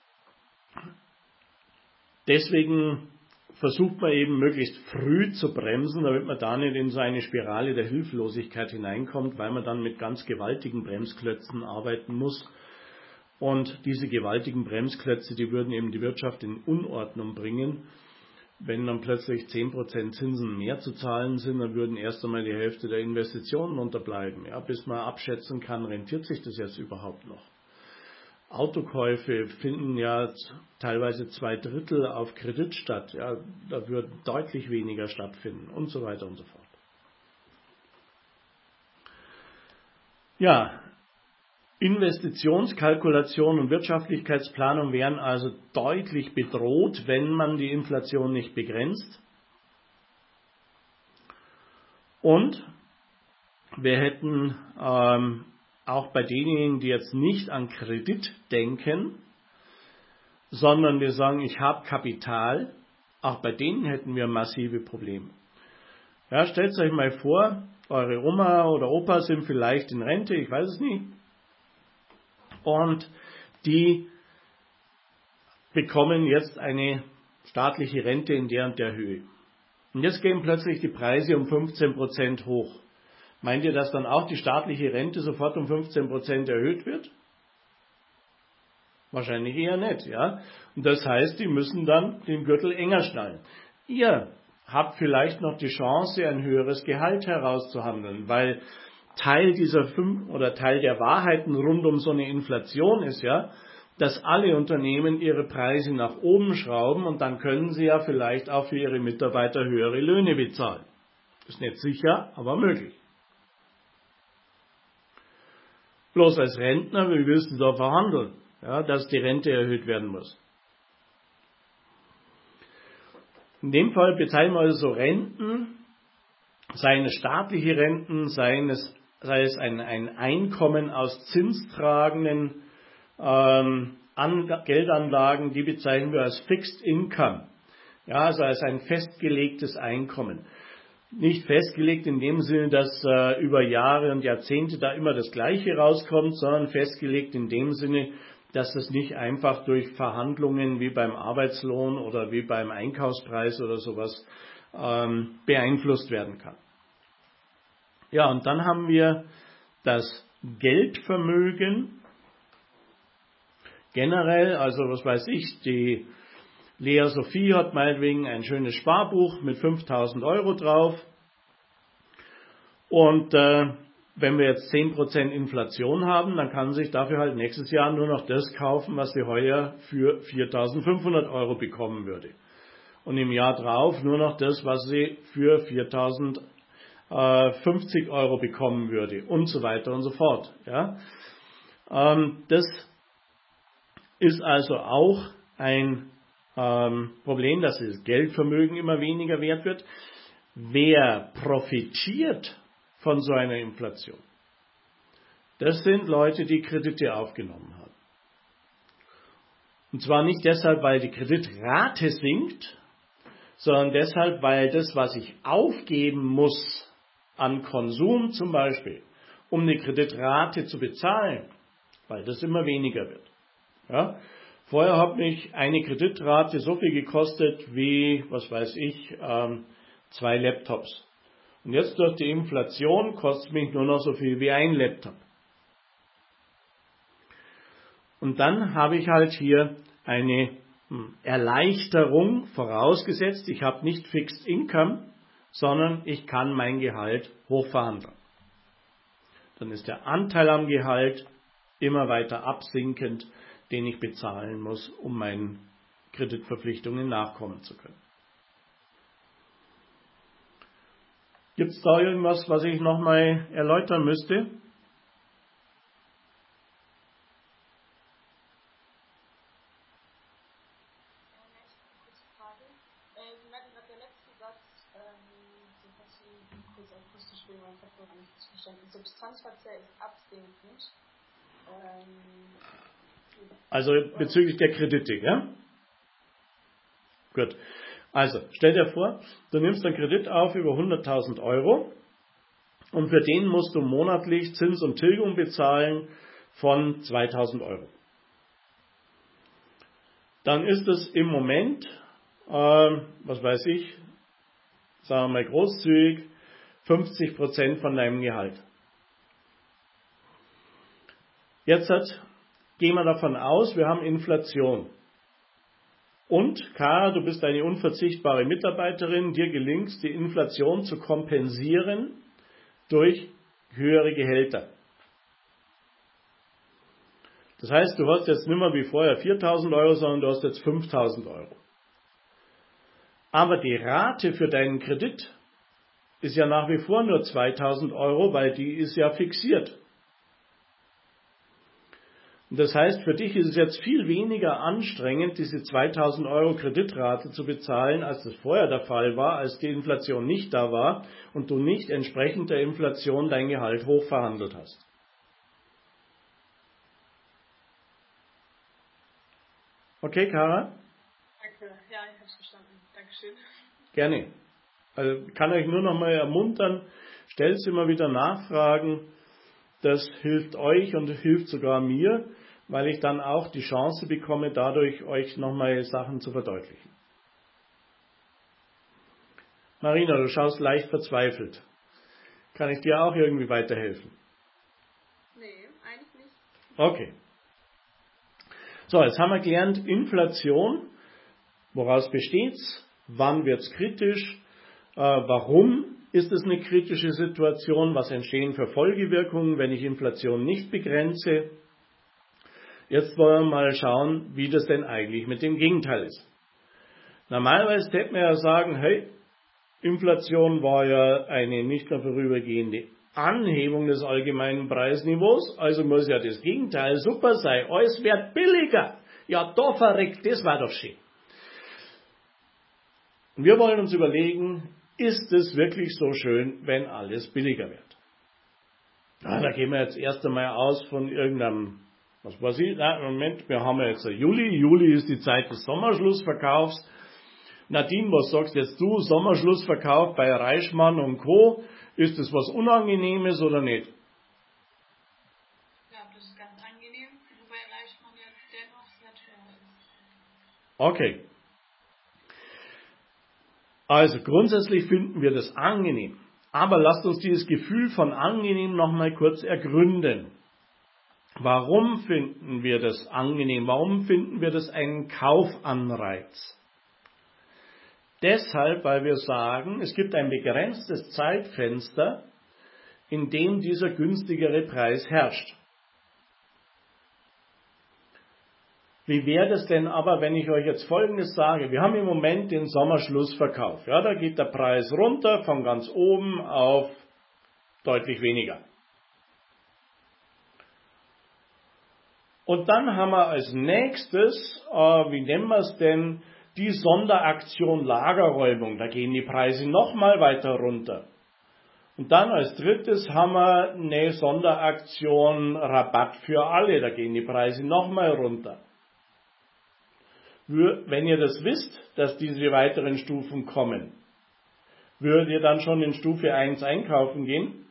Speaker 1: deswegen versucht man eben möglichst früh zu bremsen, damit man da nicht in so eine Spirale der Hilflosigkeit hineinkommt, weil man dann mit ganz gewaltigen Bremsklötzen arbeiten muss. Und diese gewaltigen Bremsklötze, die würden eben die Wirtschaft in Unordnung bringen. Wenn dann plötzlich 10% Zinsen mehr zu zahlen sind, dann würden erst einmal die Hälfte der Investitionen unterbleiben. Ja, bis man abschätzen kann, rentiert sich das jetzt überhaupt noch. Autokäufe finden ja teilweise 2/3 auf Kredit statt. Ja, da wird deutlich weniger stattfinden und so weiter und so fort. Ja, Investitionskalkulation und Wirtschaftlichkeitsplanung wären also deutlich bedroht, wenn man die Inflation nicht begrenzt. Und wir hätten auch bei denjenigen, die jetzt nicht an Kredit denken, sondern wir sagen, ich habe Kapital, auch bei denen hätten wir massive Probleme. Ja, stellt euch mal vor, eure Oma oder Opa sind vielleicht in Rente, ich weiß es nicht, und die bekommen jetzt eine staatliche Rente in der und der Höhe. Und jetzt gehen plötzlich die Preise um 15% hoch. Meint ihr, dass dann auch die staatliche Rente sofort um 15% erhöht wird? Wahrscheinlich eher nicht, ja. Und das heißt, die müssen dann den Gürtel enger schnallen. Ihr habt vielleicht noch die Chance, ein höheres Gehalt herauszuhandeln, weil Teil Teil der Wahrheiten rund um so eine Inflation ist ja, dass alle Unternehmen ihre Preise nach oben schrauben und dann können sie ja vielleicht auch für ihre Mitarbeiter höhere Löhne bezahlen. Ist nicht sicher, aber möglich. Bloß als Rentner, wie willst du da verhandeln, ja, dass die Rente erhöht werden muss? In dem Fall bezeichnen wir also so Renten, seien es staatliche Renten, sei es ein Einkommen aus zinstragenden Geldanlagen, die bezeichnen wir als Fixed Income, ja, also als ein festgelegtes Einkommen. Nicht festgelegt in dem Sinne, dass über Jahre und Jahrzehnte da immer das Gleiche rauskommt, sondern festgelegt in dem Sinne, dass es nicht einfach durch Verhandlungen wie beim Arbeitslohn oder wie beim Einkaufspreis oder sowas beeinflusst werden kann. Ja, und dann haben wir das Geldvermögen generell, also was weiß ich, die Lea Sophie hat meinetwegen ein schönes Sparbuch mit 5.000 Euro drauf und wenn wir jetzt 10% Inflation haben, dann kann sie sich dafür halt nächstes Jahr nur noch das kaufen, was sie heuer für 4.500 Euro bekommen würde. Und im Jahr drauf nur noch das, was sie für 4.050 Euro bekommen würde und so weiter und so fort. Ja? Das ist also auch ein Problem, dass das Geldvermögen immer weniger wert wird. Wer profitiert von so einer Inflation? Das sind Leute, die Kredite aufgenommen haben. Und zwar nicht deshalb, weil die Kreditrate sinkt, sondern deshalb, weil das, was ich aufgeben muss an Konsum zum Beispiel, um eine Kreditrate zu bezahlen, weil das immer weniger wird. Ja? Vorher hat mich eine Kreditrate so viel gekostet wie, 2 Laptops. Und jetzt durch die Inflation kostet mich nur noch so viel wie ein Laptop. Und dann habe ich halt hier eine Erleichterung vorausgesetzt. Ich habe nicht Fixed Income, sondern ich kann mein Gehalt hochverhandeln. Dann ist der Anteil am Gehalt immer weiter absinkend, den ich bezahlen muss, um meinen Kreditverpflichtungen nachkommen zu können. Gibt es da irgendwas, was ich nochmal erläutern müsste?
Speaker 2: Substanzverzehr ist absinkend.
Speaker 1: Also bezüglich der Kredite, ja? Gut. Also, stell dir vor, du nimmst einen Kredit auf über 100.000 Euro und für den musst du monatlich Zins und Tilgung bezahlen von 2.000 Euro. Dann ist es im Moment, sagen wir mal großzügig, 50% von deinem Gehalt. Jetzt gehen wir davon aus, wir haben Inflation. Und, Kara, du bist eine unverzichtbare Mitarbeiterin, dir gelingt es, die Inflation zu kompensieren durch höhere Gehälter. Das heißt, du hast jetzt nicht mehr wie vorher 4.000 Euro, sondern du hast jetzt 5.000 Euro. Aber die Rate für deinen Kredit ist ja nach wie vor nur 2.000 Euro, weil die ist ja fixiert. Und das heißt, für dich ist es jetzt viel weniger anstrengend, diese 2.000 Euro Kreditrate zu bezahlen, als das vorher der Fall war, als die Inflation nicht da war und du nicht entsprechend der Inflation dein Gehalt hochverhandelt hast. Okay, Kara?
Speaker 2: Danke, ja, ich habe es verstanden. Dankeschön.
Speaker 1: Gerne. Also kann euch nur noch mal ermuntern, stellt immer wieder Nachfragen. Das hilft euch und hilft sogar mir, weil ich dann auch die Chance bekomme, dadurch euch nochmal Sachen zu verdeutlichen. Marina, du schaust leicht verzweifelt. Kann ich dir auch irgendwie weiterhelfen?
Speaker 2: Nee, eigentlich nicht.
Speaker 1: Okay. So, jetzt haben wir gelernt, Inflation, woraus besteht's? Wann wird's kritisch? Warum ist es eine kritische Situation? Was entstehen für Folgewirkungen, wenn ich Inflation nicht begrenze? Jetzt wollen wir mal schauen, wie das denn eigentlich mit dem Gegenteil ist. Normalerweise hätte man ja sagen, hey, Inflation war ja eine nicht nur vorübergehende Anhebung des allgemeinen Preisniveaus, also muss ja das Gegenteil super sein. Alles wird billiger. Ja, da verreckt, das war doch schön. Und wir wollen uns überlegen, ist es wirklich so schön, wenn alles billiger wird? Ja, da gehen wir jetzt erst einmal aus von irgendeinem, was weiß ich, Moment, wir haben ja jetzt Juli. Juli ist die Zeit des Sommerschlussverkaufs. Nadine, was sagst jetzt du? Sommerschlussverkauf bei Reichmann und Co. Ist das was Unangenehmes oder nicht?
Speaker 2: Ja, das ist ganz angenehm, wobei Reichmann ja dennoch sehr teuer ist.
Speaker 1: Okay. Also grundsätzlich finden wir das angenehm. Aber lasst uns dieses Gefühl von angenehm nochmal kurz ergründen. Warum finden wir das angenehm? Warum finden wir das einen Kaufanreiz? Deshalb, weil wir sagen, es gibt ein begrenztes Zeitfenster, in dem dieser günstigere Preis herrscht. Wie wäre das denn aber, wenn ich euch jetzt Folgendes sage? Wir haben im Moment den Sommerschlussverkauf. Ja, da geht der Preis runter von ganz oben auf deutlich weniger. Und dann haben wir als nächstes, wie nennen wir es denn, die Sonderaktion Lagerräumung. Da gehen die Preise nochmal weiter runter. Und dann als drittes haben wir eine Sonderaktion Rabatt für alle. Da gehen die Preise nochmal runter. Wenn ihr das wisst, dass diese weiteren Stufen kommen, würdet ihr dann schon in Stufe 1 einkaufen gehen?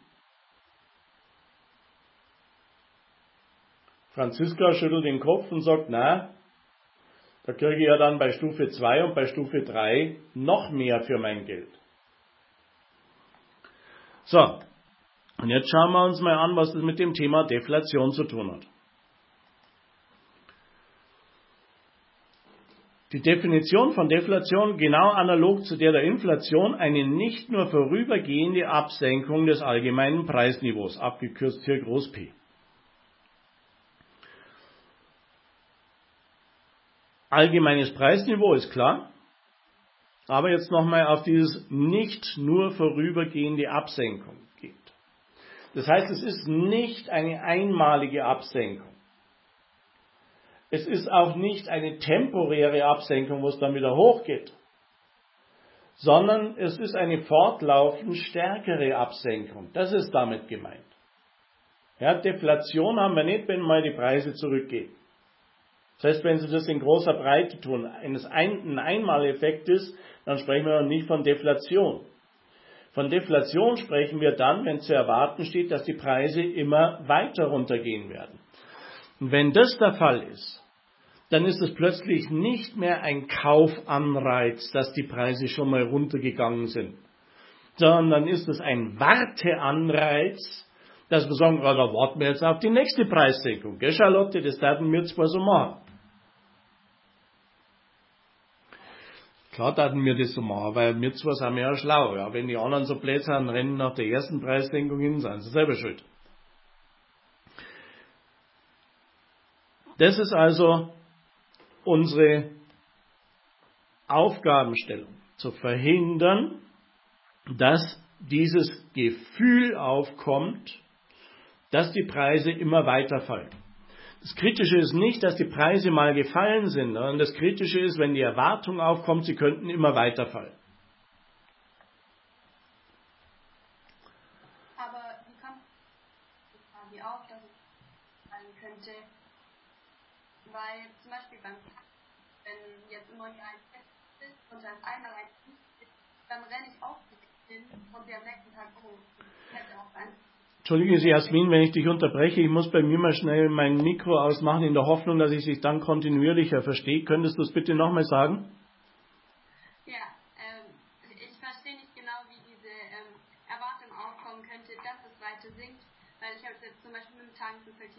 Speaker 1: Franziska schüttelt den Kopf und sagt, na, da kriege ich ja dann bei Stufe 2 und bei Stufe 3 noch mehr für mein Geld. So, und jetzt schauen wir uns mal an, was das mit dem Thema Deflation zu tun hat. Die Definition von Deflation, genau analog zu der Inflation, eine nicht nur vorübergehende Absenkung des allgemeinen Preisniveaus, abgekürzt hier Groß P. Allgemeines Preisniveau ist klar, aber jetzt nochmal auf dieses nicht nur vorübergehende Absenkung geht. Das heißt, es ist nicht eine einmalige Absenkung. Es ist auch nicht eine temporäre Absenkung, wo es dann wieder hochgeht, sondern es ist eine fortlaufend stärkere Absenkung. Das ist damit gemeint. Ja, Deflation haben wir nicht, wenn mal die Preise zurückgehen. Das heißt, wenn Sie das in großer Breite tun, ein Einmaleffekt ist, dann sprechen wir noch nicht von Deflation. Von Deflation sprechen wir dann, wenn zu erwarten steht, dass die Preise immer weiter runtergehen werden. Und wenn das der Fall ist, dann ist es plötzlich nicht mehr ein Kaufanreiz, dass die Preise schon mal runtergegangen sind, sondern ist es ein Warteanreiz, dass wir sagen, da warten wir jetzt auf die nächste Preissenkung. Gell, Charlotte, das werden wir zwar so machen. Klar taten wir das so machen, weil wir zwar sind wir ja schlau. Ja. Wenn die anderen so blöd sind, rennen nach der ersten Preissenkung hin, sind sie selber schuld. Das ist also unsere Aufgabenstellung, zu verhindern, dass dieses Gefühl aufkommt, dass die Preise immer weiter fallen. Das Kritische ist nicht, dass die Preise mal gefallen sind, sondern das Kritische ist, wenn die Erwartung aufkommt, sie könnten immer weiter fallen.
Speaker 2: Aber wie kommt die Frage auf, dass es fallen könnte? Weil zum Beispiel wenn jetzt immer die 1 ist und dann einmal 1 ist, dann renne ich auch hin und der am nächsten Tag, hätte auch sein.
Speaker 1: Entschuldigen Sie, Jasmin, wenn ich dich unterbreche, ich muss bei mir mal schnell mein Mikro ausmachen, in der Hoffnung, dass ich dich dann kontinuierlicher verstehe. Könntest du es bitte nochmal sagen?
Speaker 2: Ja, ich verstehe nicht genau, wie diese Erwartung aufkommen könnte,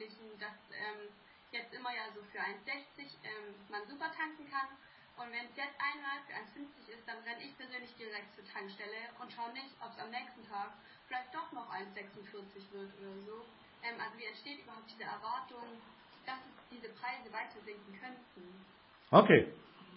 Speaker 2: verdeutlichen, dass jetzt immer ja so für 1,60 man super tanken kann. Und wenn es jetzt einmal für 1,50 ist, dann renne ich persönlich direkt zur Tankstelle und schaue nicht, ob es am nächsten Tag vielleicht doch noch 1,46 wird oder so. Also wie entsteht überhaupt diese Erwartung, dass diese Preise weiter sinken könnten?
Speaker 1: Okay.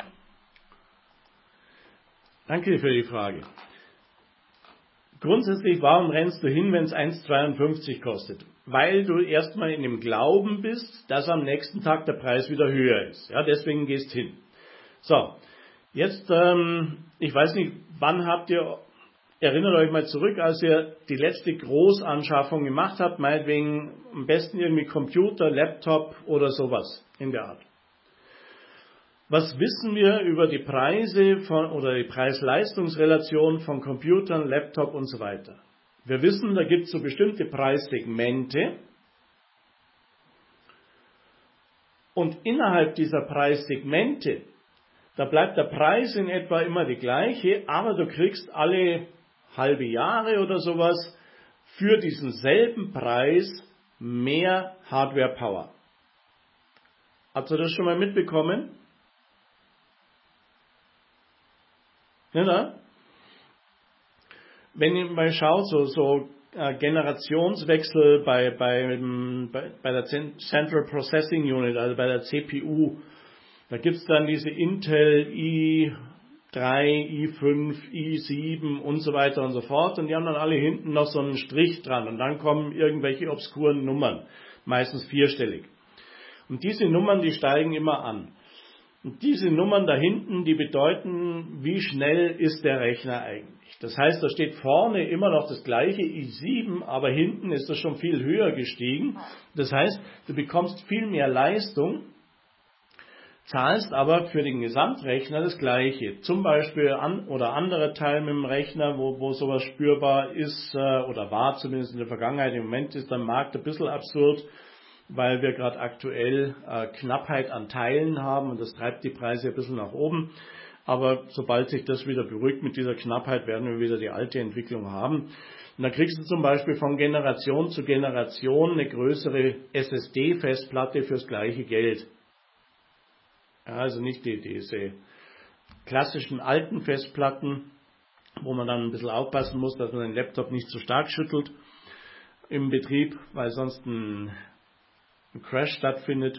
Speaker 1: Danke für die Frage. Grundsätzlich, warum rennst du hin, wenn es 1,52 kostet? Weil du erstmal in dem Glauben bist, dass am nächsten Tag der Preis wieder höher ist. Ja, deswegen gehst hin. So, jetzt, ich weiß nicht, wann erinnert euch mal zurück, als ihr die letzte Großanschaffung gemacht habt, meinetwegen am besten irgendwie Computer, Laptop oder sowas in der Art. Was wissen wir über die Preise oder die Preis-Leistungs-Relation von Computern, Laptop und so weiter? Wir wissen, da gibt es so bestimmte Preissegmente und innerhalb dieser Preissegmente, da bleibt der Preis in etwa immer die gleiche, aber du kriegst alle halbe Jahre oder sowas für diesen selben Preis mehr Hardware-Power. Habt ihr das schon mal mitbekommen? Ja, wenn ihr mal schaut, so Generationswechsel bei der Central Processing Unit, also bei der CPU, da gibt es dann diese Intel i3, i5, i7 und so weiter und so fort und die haben dann alle hinten noch so einen Strich dran und dann kommen irgendwelche obskuren Nummern, meistens vierstellig. Und diese Nummern, die steigen immer an. Und diese Nummern da hinten, die bedeuten, wie schnell ist der Rechner eigentlich. Das heißt, da steht vorne immer noch das gleiche i7, aber hinten ist das schon viel höher gestiegen. Das heißt, du bekommst viel mehr Leistung, zahlst aber für den Gesamtrechner das Gleiche. Zum Beispiel andere Teile mit dem Rechner, wo sowas spürbar ist oder war zumindest in der Vergangenheit. Im Moment ist der Markt ein bisschen absurd, weil wir gerade aktuell Knappheit an Teilen haben und das treibt die Preise ein bisschen nach oben. Aber sobald sich das wieder beruhigt mit dieser Knappheit, werden wir wieder die alte Entwicklung haben. Und dann kriegst du zum Beispiel von Generation zu Generation eine größere SSD-Festplatte fürs gleiche Geld. Ja, also nicht diese klassischen alten Festplatten, wo man dann ein bisschen aufpassen muss, dass man den Laptop nicht zu stark schüttelt im Betrieb, weil sonst ein Crash stattfindet,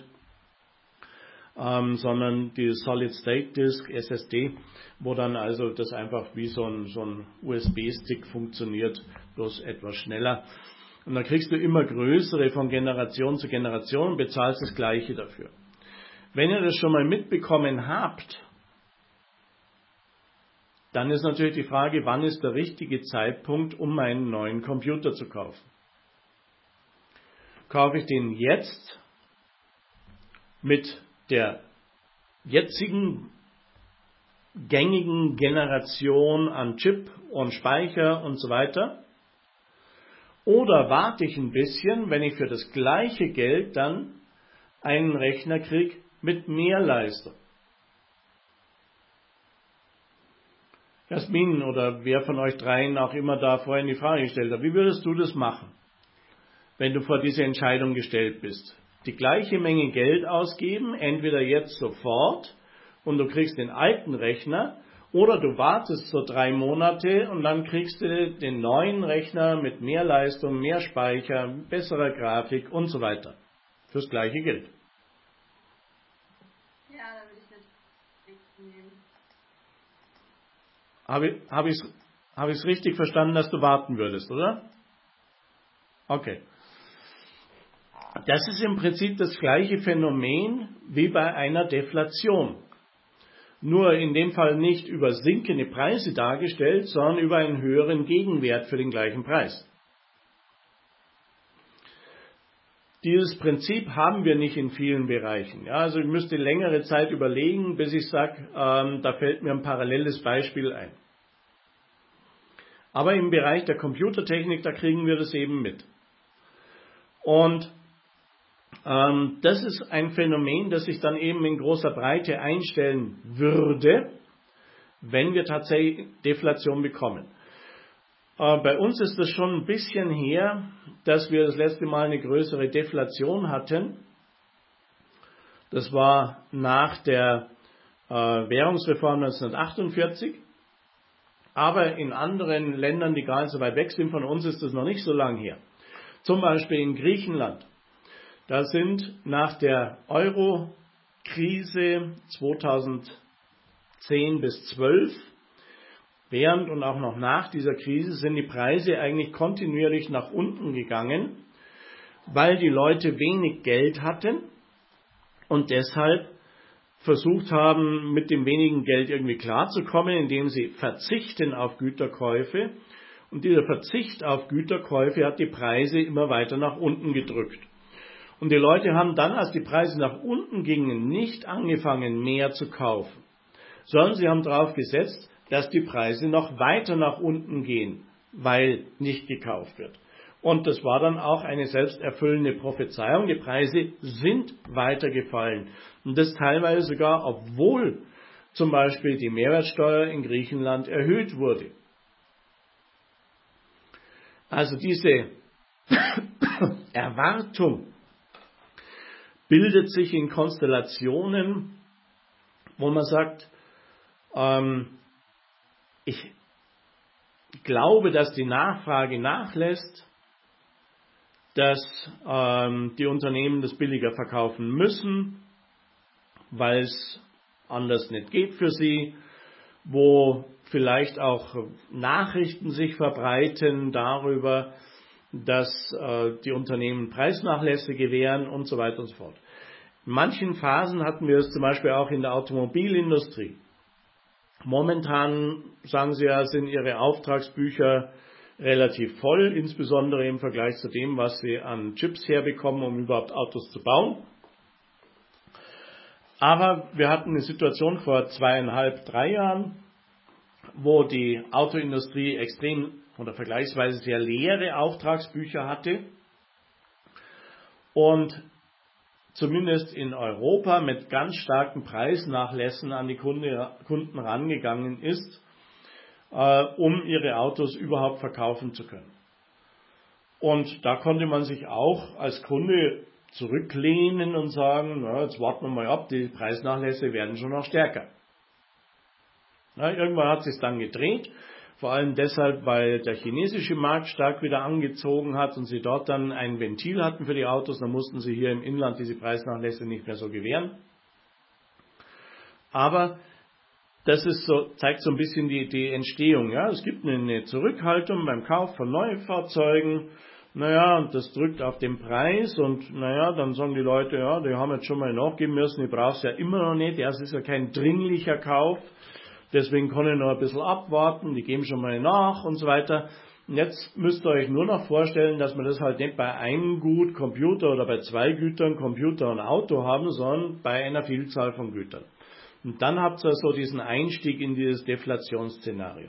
Speaker 1: sondern die Solid-State-Disk, SSD, wo dann also das einfach wie so ein USB-Stick funktioniert, bloß etwas schneller. Und dann kriegst du immer größere von Generation zu Generation und bezahlst das Gleiche dafür. Wenn ihr das schon mal mitbekommen habt, dann ist natürlich die Frage, wann ist der richtige Zeitpunkt, um einen neuen Computer zu kaufen? Kaufe ich den jetzt mit der jetzigen gängigen Generation an Chip und Speicher und so weiter? Oder warte ich ein bisschen, wenn ich für das gleiche Geld dann einen Rechner kriege mit mehr Leistung? Jasmin oder wer von euch dreien auch immer da vorhin die Frage gestellt hat, wie würdest du das machen, wenn du vor diese Entscheidung gestellt bist? Die gleiche Menge Geld ausgeben, entweder jetzt sofort und du kriegst den alten Rechner, oder du wartest so 3 Monate und dann kriegst du den neuen Rechner mit mehr Leistung, mehr Speicher, besserer Grafik und so weiter. Fürs gleiche Geld.
Speaker 2: Ja, da würde ich nicht nehmen.
Speaker 1: Habe ich es richtig verstanden, dass du warten würdest, oder? Okay. Das ist im Prinzip das gleiche Phänomen wie bei einer Deflation. Nur in dem Fall nicht über sinkende Preise dargestellt, sondern über einen höheren Gegenwert für den gleichen Preis. Dieses Prinzip haben wir nicht in vielen Bereichen. Ja, also ich müsste längere Zeit überlegen, bis ich sage, da fällt mir ein paralleles Beispiel ein. Aber im Bereich der Computertechnik, da kriegen wir das eben mit. Und das ist ein Phänomen, das sich dann eben in großer Breite einstellen würde, wenn wir tatsächlich Deflation bekommen. Bei uns ist es schon ein bisschen her, dass wir das letzte Mal eine größere Deflation hatten. Das war nach der Währungsreform 1948. Aber in anderen Ländern, die gar nicht so weit weg sind von uns, ist das noch nicht so lange her. Zum Beispiel in Griechenland. Da sind nach der Euro-Krise 2010 bis 12, während und auch noch nach dieser Krise, sind die Preise eigentlich kontinuierlich nach unten gegangen, weil die Leute wenig Geld hatten und deshalb versucht haben, mit dem wenigen Geld irgendwie klarzukommen, indem sie verzichten auf Güterkäufe. Und dieser Verzicht auf Güterkäufe hat die Preise immer weiter nach unten gedrückt. Und die Leute haben dann, als die Preise nach unten gingen, nicht angefangen, mehr zu kaufen, sondern sie haben darauf gesetzt, dass die Preise noch weiter nach unten gehen, weil nicht gekauft wird. Und das war dann auch eine selbsterfüllende Prophezeiung. Die Preise sind weitergefallen. Und das teilweise sogar, obwohl zum Beispiel die Mehrwertsteuer in Griechenland erhöht wurde. Also diese Erwartung bildet sich in Konstellationen, wo man sagt, ich glaube, dass die Nachfrage nachlässt, dass die Unternehmen das billiger verkaufen müssen, weil es anders nicht geht für sie, wo vielleicht auch Nachrichten sich verbreiten darüber, dass die Unternehmen Preisnachlässe gewähren und so weiter und so fort. In manchen Phasen hatten wir es zum Beispiel auch in der Automobilindustrie. Momentan, sagen Sie ja, sind Ihre Auftragsbücher relativ voll, insbesondere im Vergleich zu dem, was Sie an Chips herbekommen, um überhaupt Autos zu bauen. Aber wir hatten eine Situation vor 2,5, 3 Jahren, wo die Autoindustrie extrem oder vergleichsweise sehr leere Auftragsbücher hatte und zumindest in Europa mit ganz starken Preisnachlässen an die Kunden rangegangen ist, um ihre Autos überhaupt verkaufen zu können. Und da konnte man sich auch als Kunde zurücklehnen und sagen, na, jetzt warten wir mal ab, die Preisnachlässe werden schon noch stärker. Na, irgendwann hat es sich dann gedreht, vor allem deshalb, weil der chinesische Markt stark wieder angezogen hat und sie dort dann ein Ventil hatten für die Autos, dann mussten sie hier im Inland diese Preisnachlässe nicht mehr so gewähren. Aber das ist so, zeigt so ein bisschen die Entstehung. Ja? Es gibt eine Zurückhaltung beim Kauf von neuen Fahrzeugen. Naja, und das drückt auf den Preis und naja, dann sagen die Leute, ja, die haben jetzt schon mal nachgeben müssen, ich brauche es ja immer noch nicht, ja, es ist ja kein dringlicher Kauf, deswegen kann ich noch ein bisschen abwarten, die geben schon mal nach und so weiter. Und jetzt müsst ihr euch nur noch vorstellen, dass wir das halt nicht bei einem Gut, Computer oder bei 2 Gütern, Computer und Auto haben, sondern bei einer Vielzahl von Gütern. Und dann habt ihr so diesen Einstieg in dieses Deflationsszenario.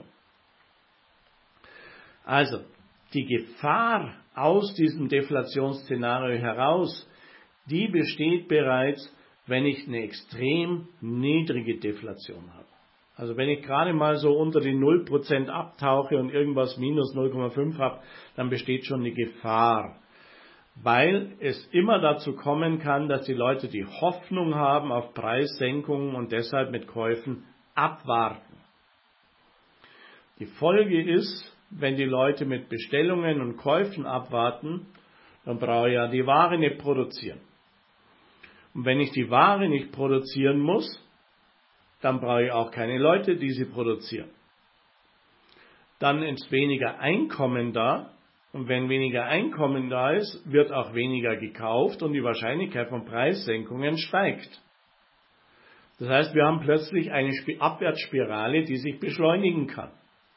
Speaker 1: Also, die Gefahr aus diesem Deflationsszenario heraus, die besteht bereits, wenn ich eine extrem niedrige Deflation habe. Also wenn ich gerade mal so unter die 0% abtauche und irgendwas minus 0,5 habe, dann besteht schon eine Gefahr. Weil es immer dazu kommen kann, dass die Leute die Hoffnung haben auf Preissenkungen und deshalb mit Käufen abwarten. Die Folge ist, wenn die Leute mit Bestellungen und Käufen abwarten, dann brauche ich ja die Ware nicht produzieren. Und wenn ich die Ware nicht produzieren muss, dann brauche ich auch keine Leute, die sie produzieren. Dann ist weniger Einkommen da. Und wenn weniger Einkommen da ist, wird auch weniger gekauft und die Wahrscheinlichkeit von Preissenkungen steigt. Das heißt, wir haben plötzlich eine Abwärtsspirale, die sich beschleunigen kann.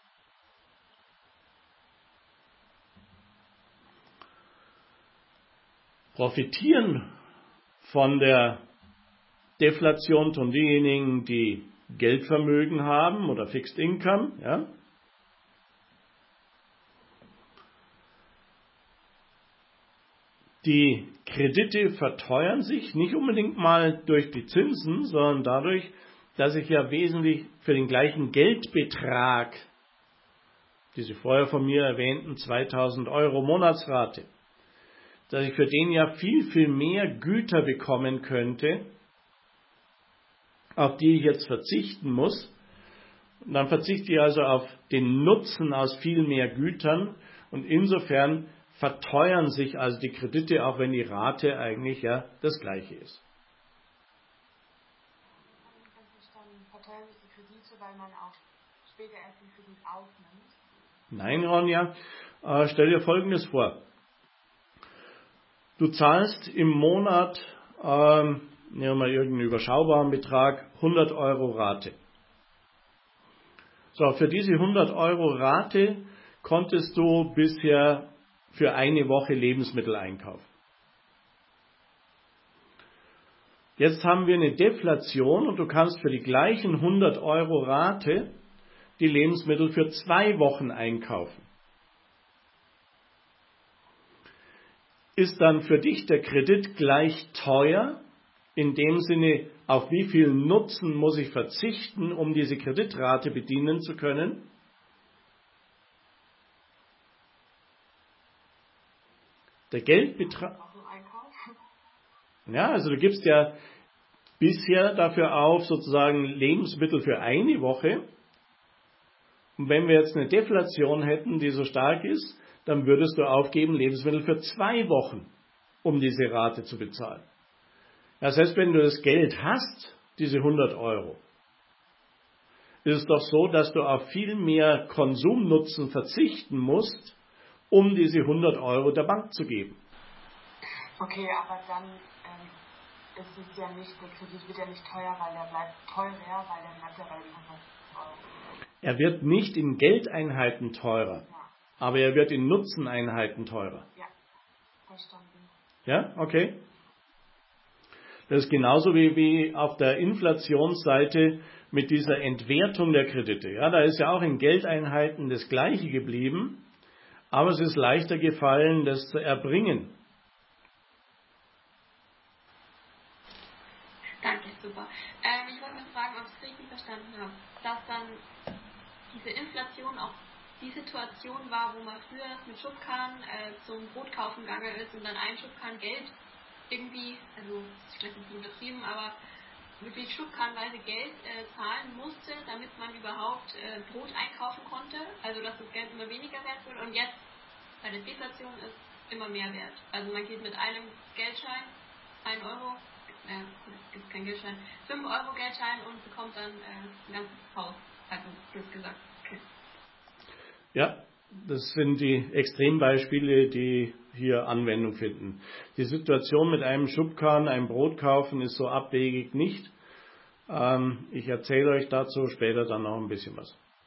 Speaker 1: Profitieren von der Deflation tun diejenigen, die Geldvermögen haben oder Fixed Income, ja. Die Kredite verteuern sich nicht unbedingt mal durch die Zinsen, sondern dadurch, dass ich ja wesentlich für den gleichen Geldbetrag diese vorher von mir erwähnten 2000 Euro Monatsrate, dass ich für den ja viel, viel mehr Güter bekommen könnte, auf die ich jetzt verzichten muss. Und dann verzichte ich also auf den Nutzen aus viel mehr Gütern und insofern verteuern sich also die Kredite, auch wenn die Rate eigentlich ja das gleiche ist.
Speaker 2: Dann verteuern sich die Kredite, weil man auch später erst den Kredit aufnimmt.
Speaker 1: Nein, Ronja, stell dir Folgendes vor. Du zahlst im Monat, nehmen wir mal irgendeinen überschaubaren Betrag, 100 Euro Rate. So, für diese 100 Euro Rate konntest du bisher für eine Woche Lebensmittel einkaufen. Jetzt haben wir eine Deflation und du kannst für die gleichen 100 Euro Rate die Lebensmittel für 2 Wochen einkaufen. Ist dann für dich der Kredit gleich teuer? In dem Sinne, auf wie viel Nutzen muss ich verzichten, um diese Kreditrate bedienen zu können? Der Geldbetrag. Ja, also du gibst ja bisher dafür auf, sozusagen Lebensmittel für eine Woche. Und wenn wir jetzt eine Deflation hätten, die so stark ist, dann würdest du aufgeben Lebensmittel für 2 Wochen, um diese Rate zu bezahlen. Ja, selbst wenn du das Geld hast, diese 100 Euro, ist es doch so, dass du auf viel mehr Konsumnutzen verzichten musst, um diese 100 Euro der Bank zu geben.
Speaker 2: Okay, aber dann ist es ja nicht, der Kredit wird ja nicht teuer, weil der bleibt teurer, weil der bleibt ja bei den 100 Euro.
Speaker 1: Er wird nicht in Geldeinheiten teurer,
Speaker 2: Ja.
Speaker 1: aber er wird in Nutzeneinheiten teurer.
Speaker 2: Ja, verstanden.
Speaker 1: Ja, okay. Das ist genauso wie auf der Inflationsseite mit dieser Entwertung der Kredite. Ja, da ist ja auch in Geldeinheiten das Gleiche geblieben, aber es ist leichter gefallen, das zu erbringen.
Speaker 3: Danke, super. Ich wollte mal fragen, ob ich es richtig verstanden habe, dass dann diese Inflation auch die Situation war, wo man früher mit Schubkarren zum Brot kaufen gegangen ist und dann ein Schubkarren Geld irgendwie, also das ist vielleicht ein bisschen untertrieben, aber wirklich schubkarrenweise Geld zahlen musste, damit man überhaupt Brot einkaufen konnte, also dass das Geld immer weniger wert wird und jetzt bei der Deflation ist immer mehr wert. Also man geht mit einem Geldschein, 1 Euro, gibt kein Geldschein, 5 Euro Geldschein und bekommt dann ein ganzes Haus, also das gesagt. Okay.
Speaker 1: Ja, das sind die Extrembeispiele, die hier Anwendung finden. Die Situation mit einem Schubkarren, einem Brot kaufen, ist so abwegig nicht. Ich erzähle euch dazu später dann noch ein bisschen was.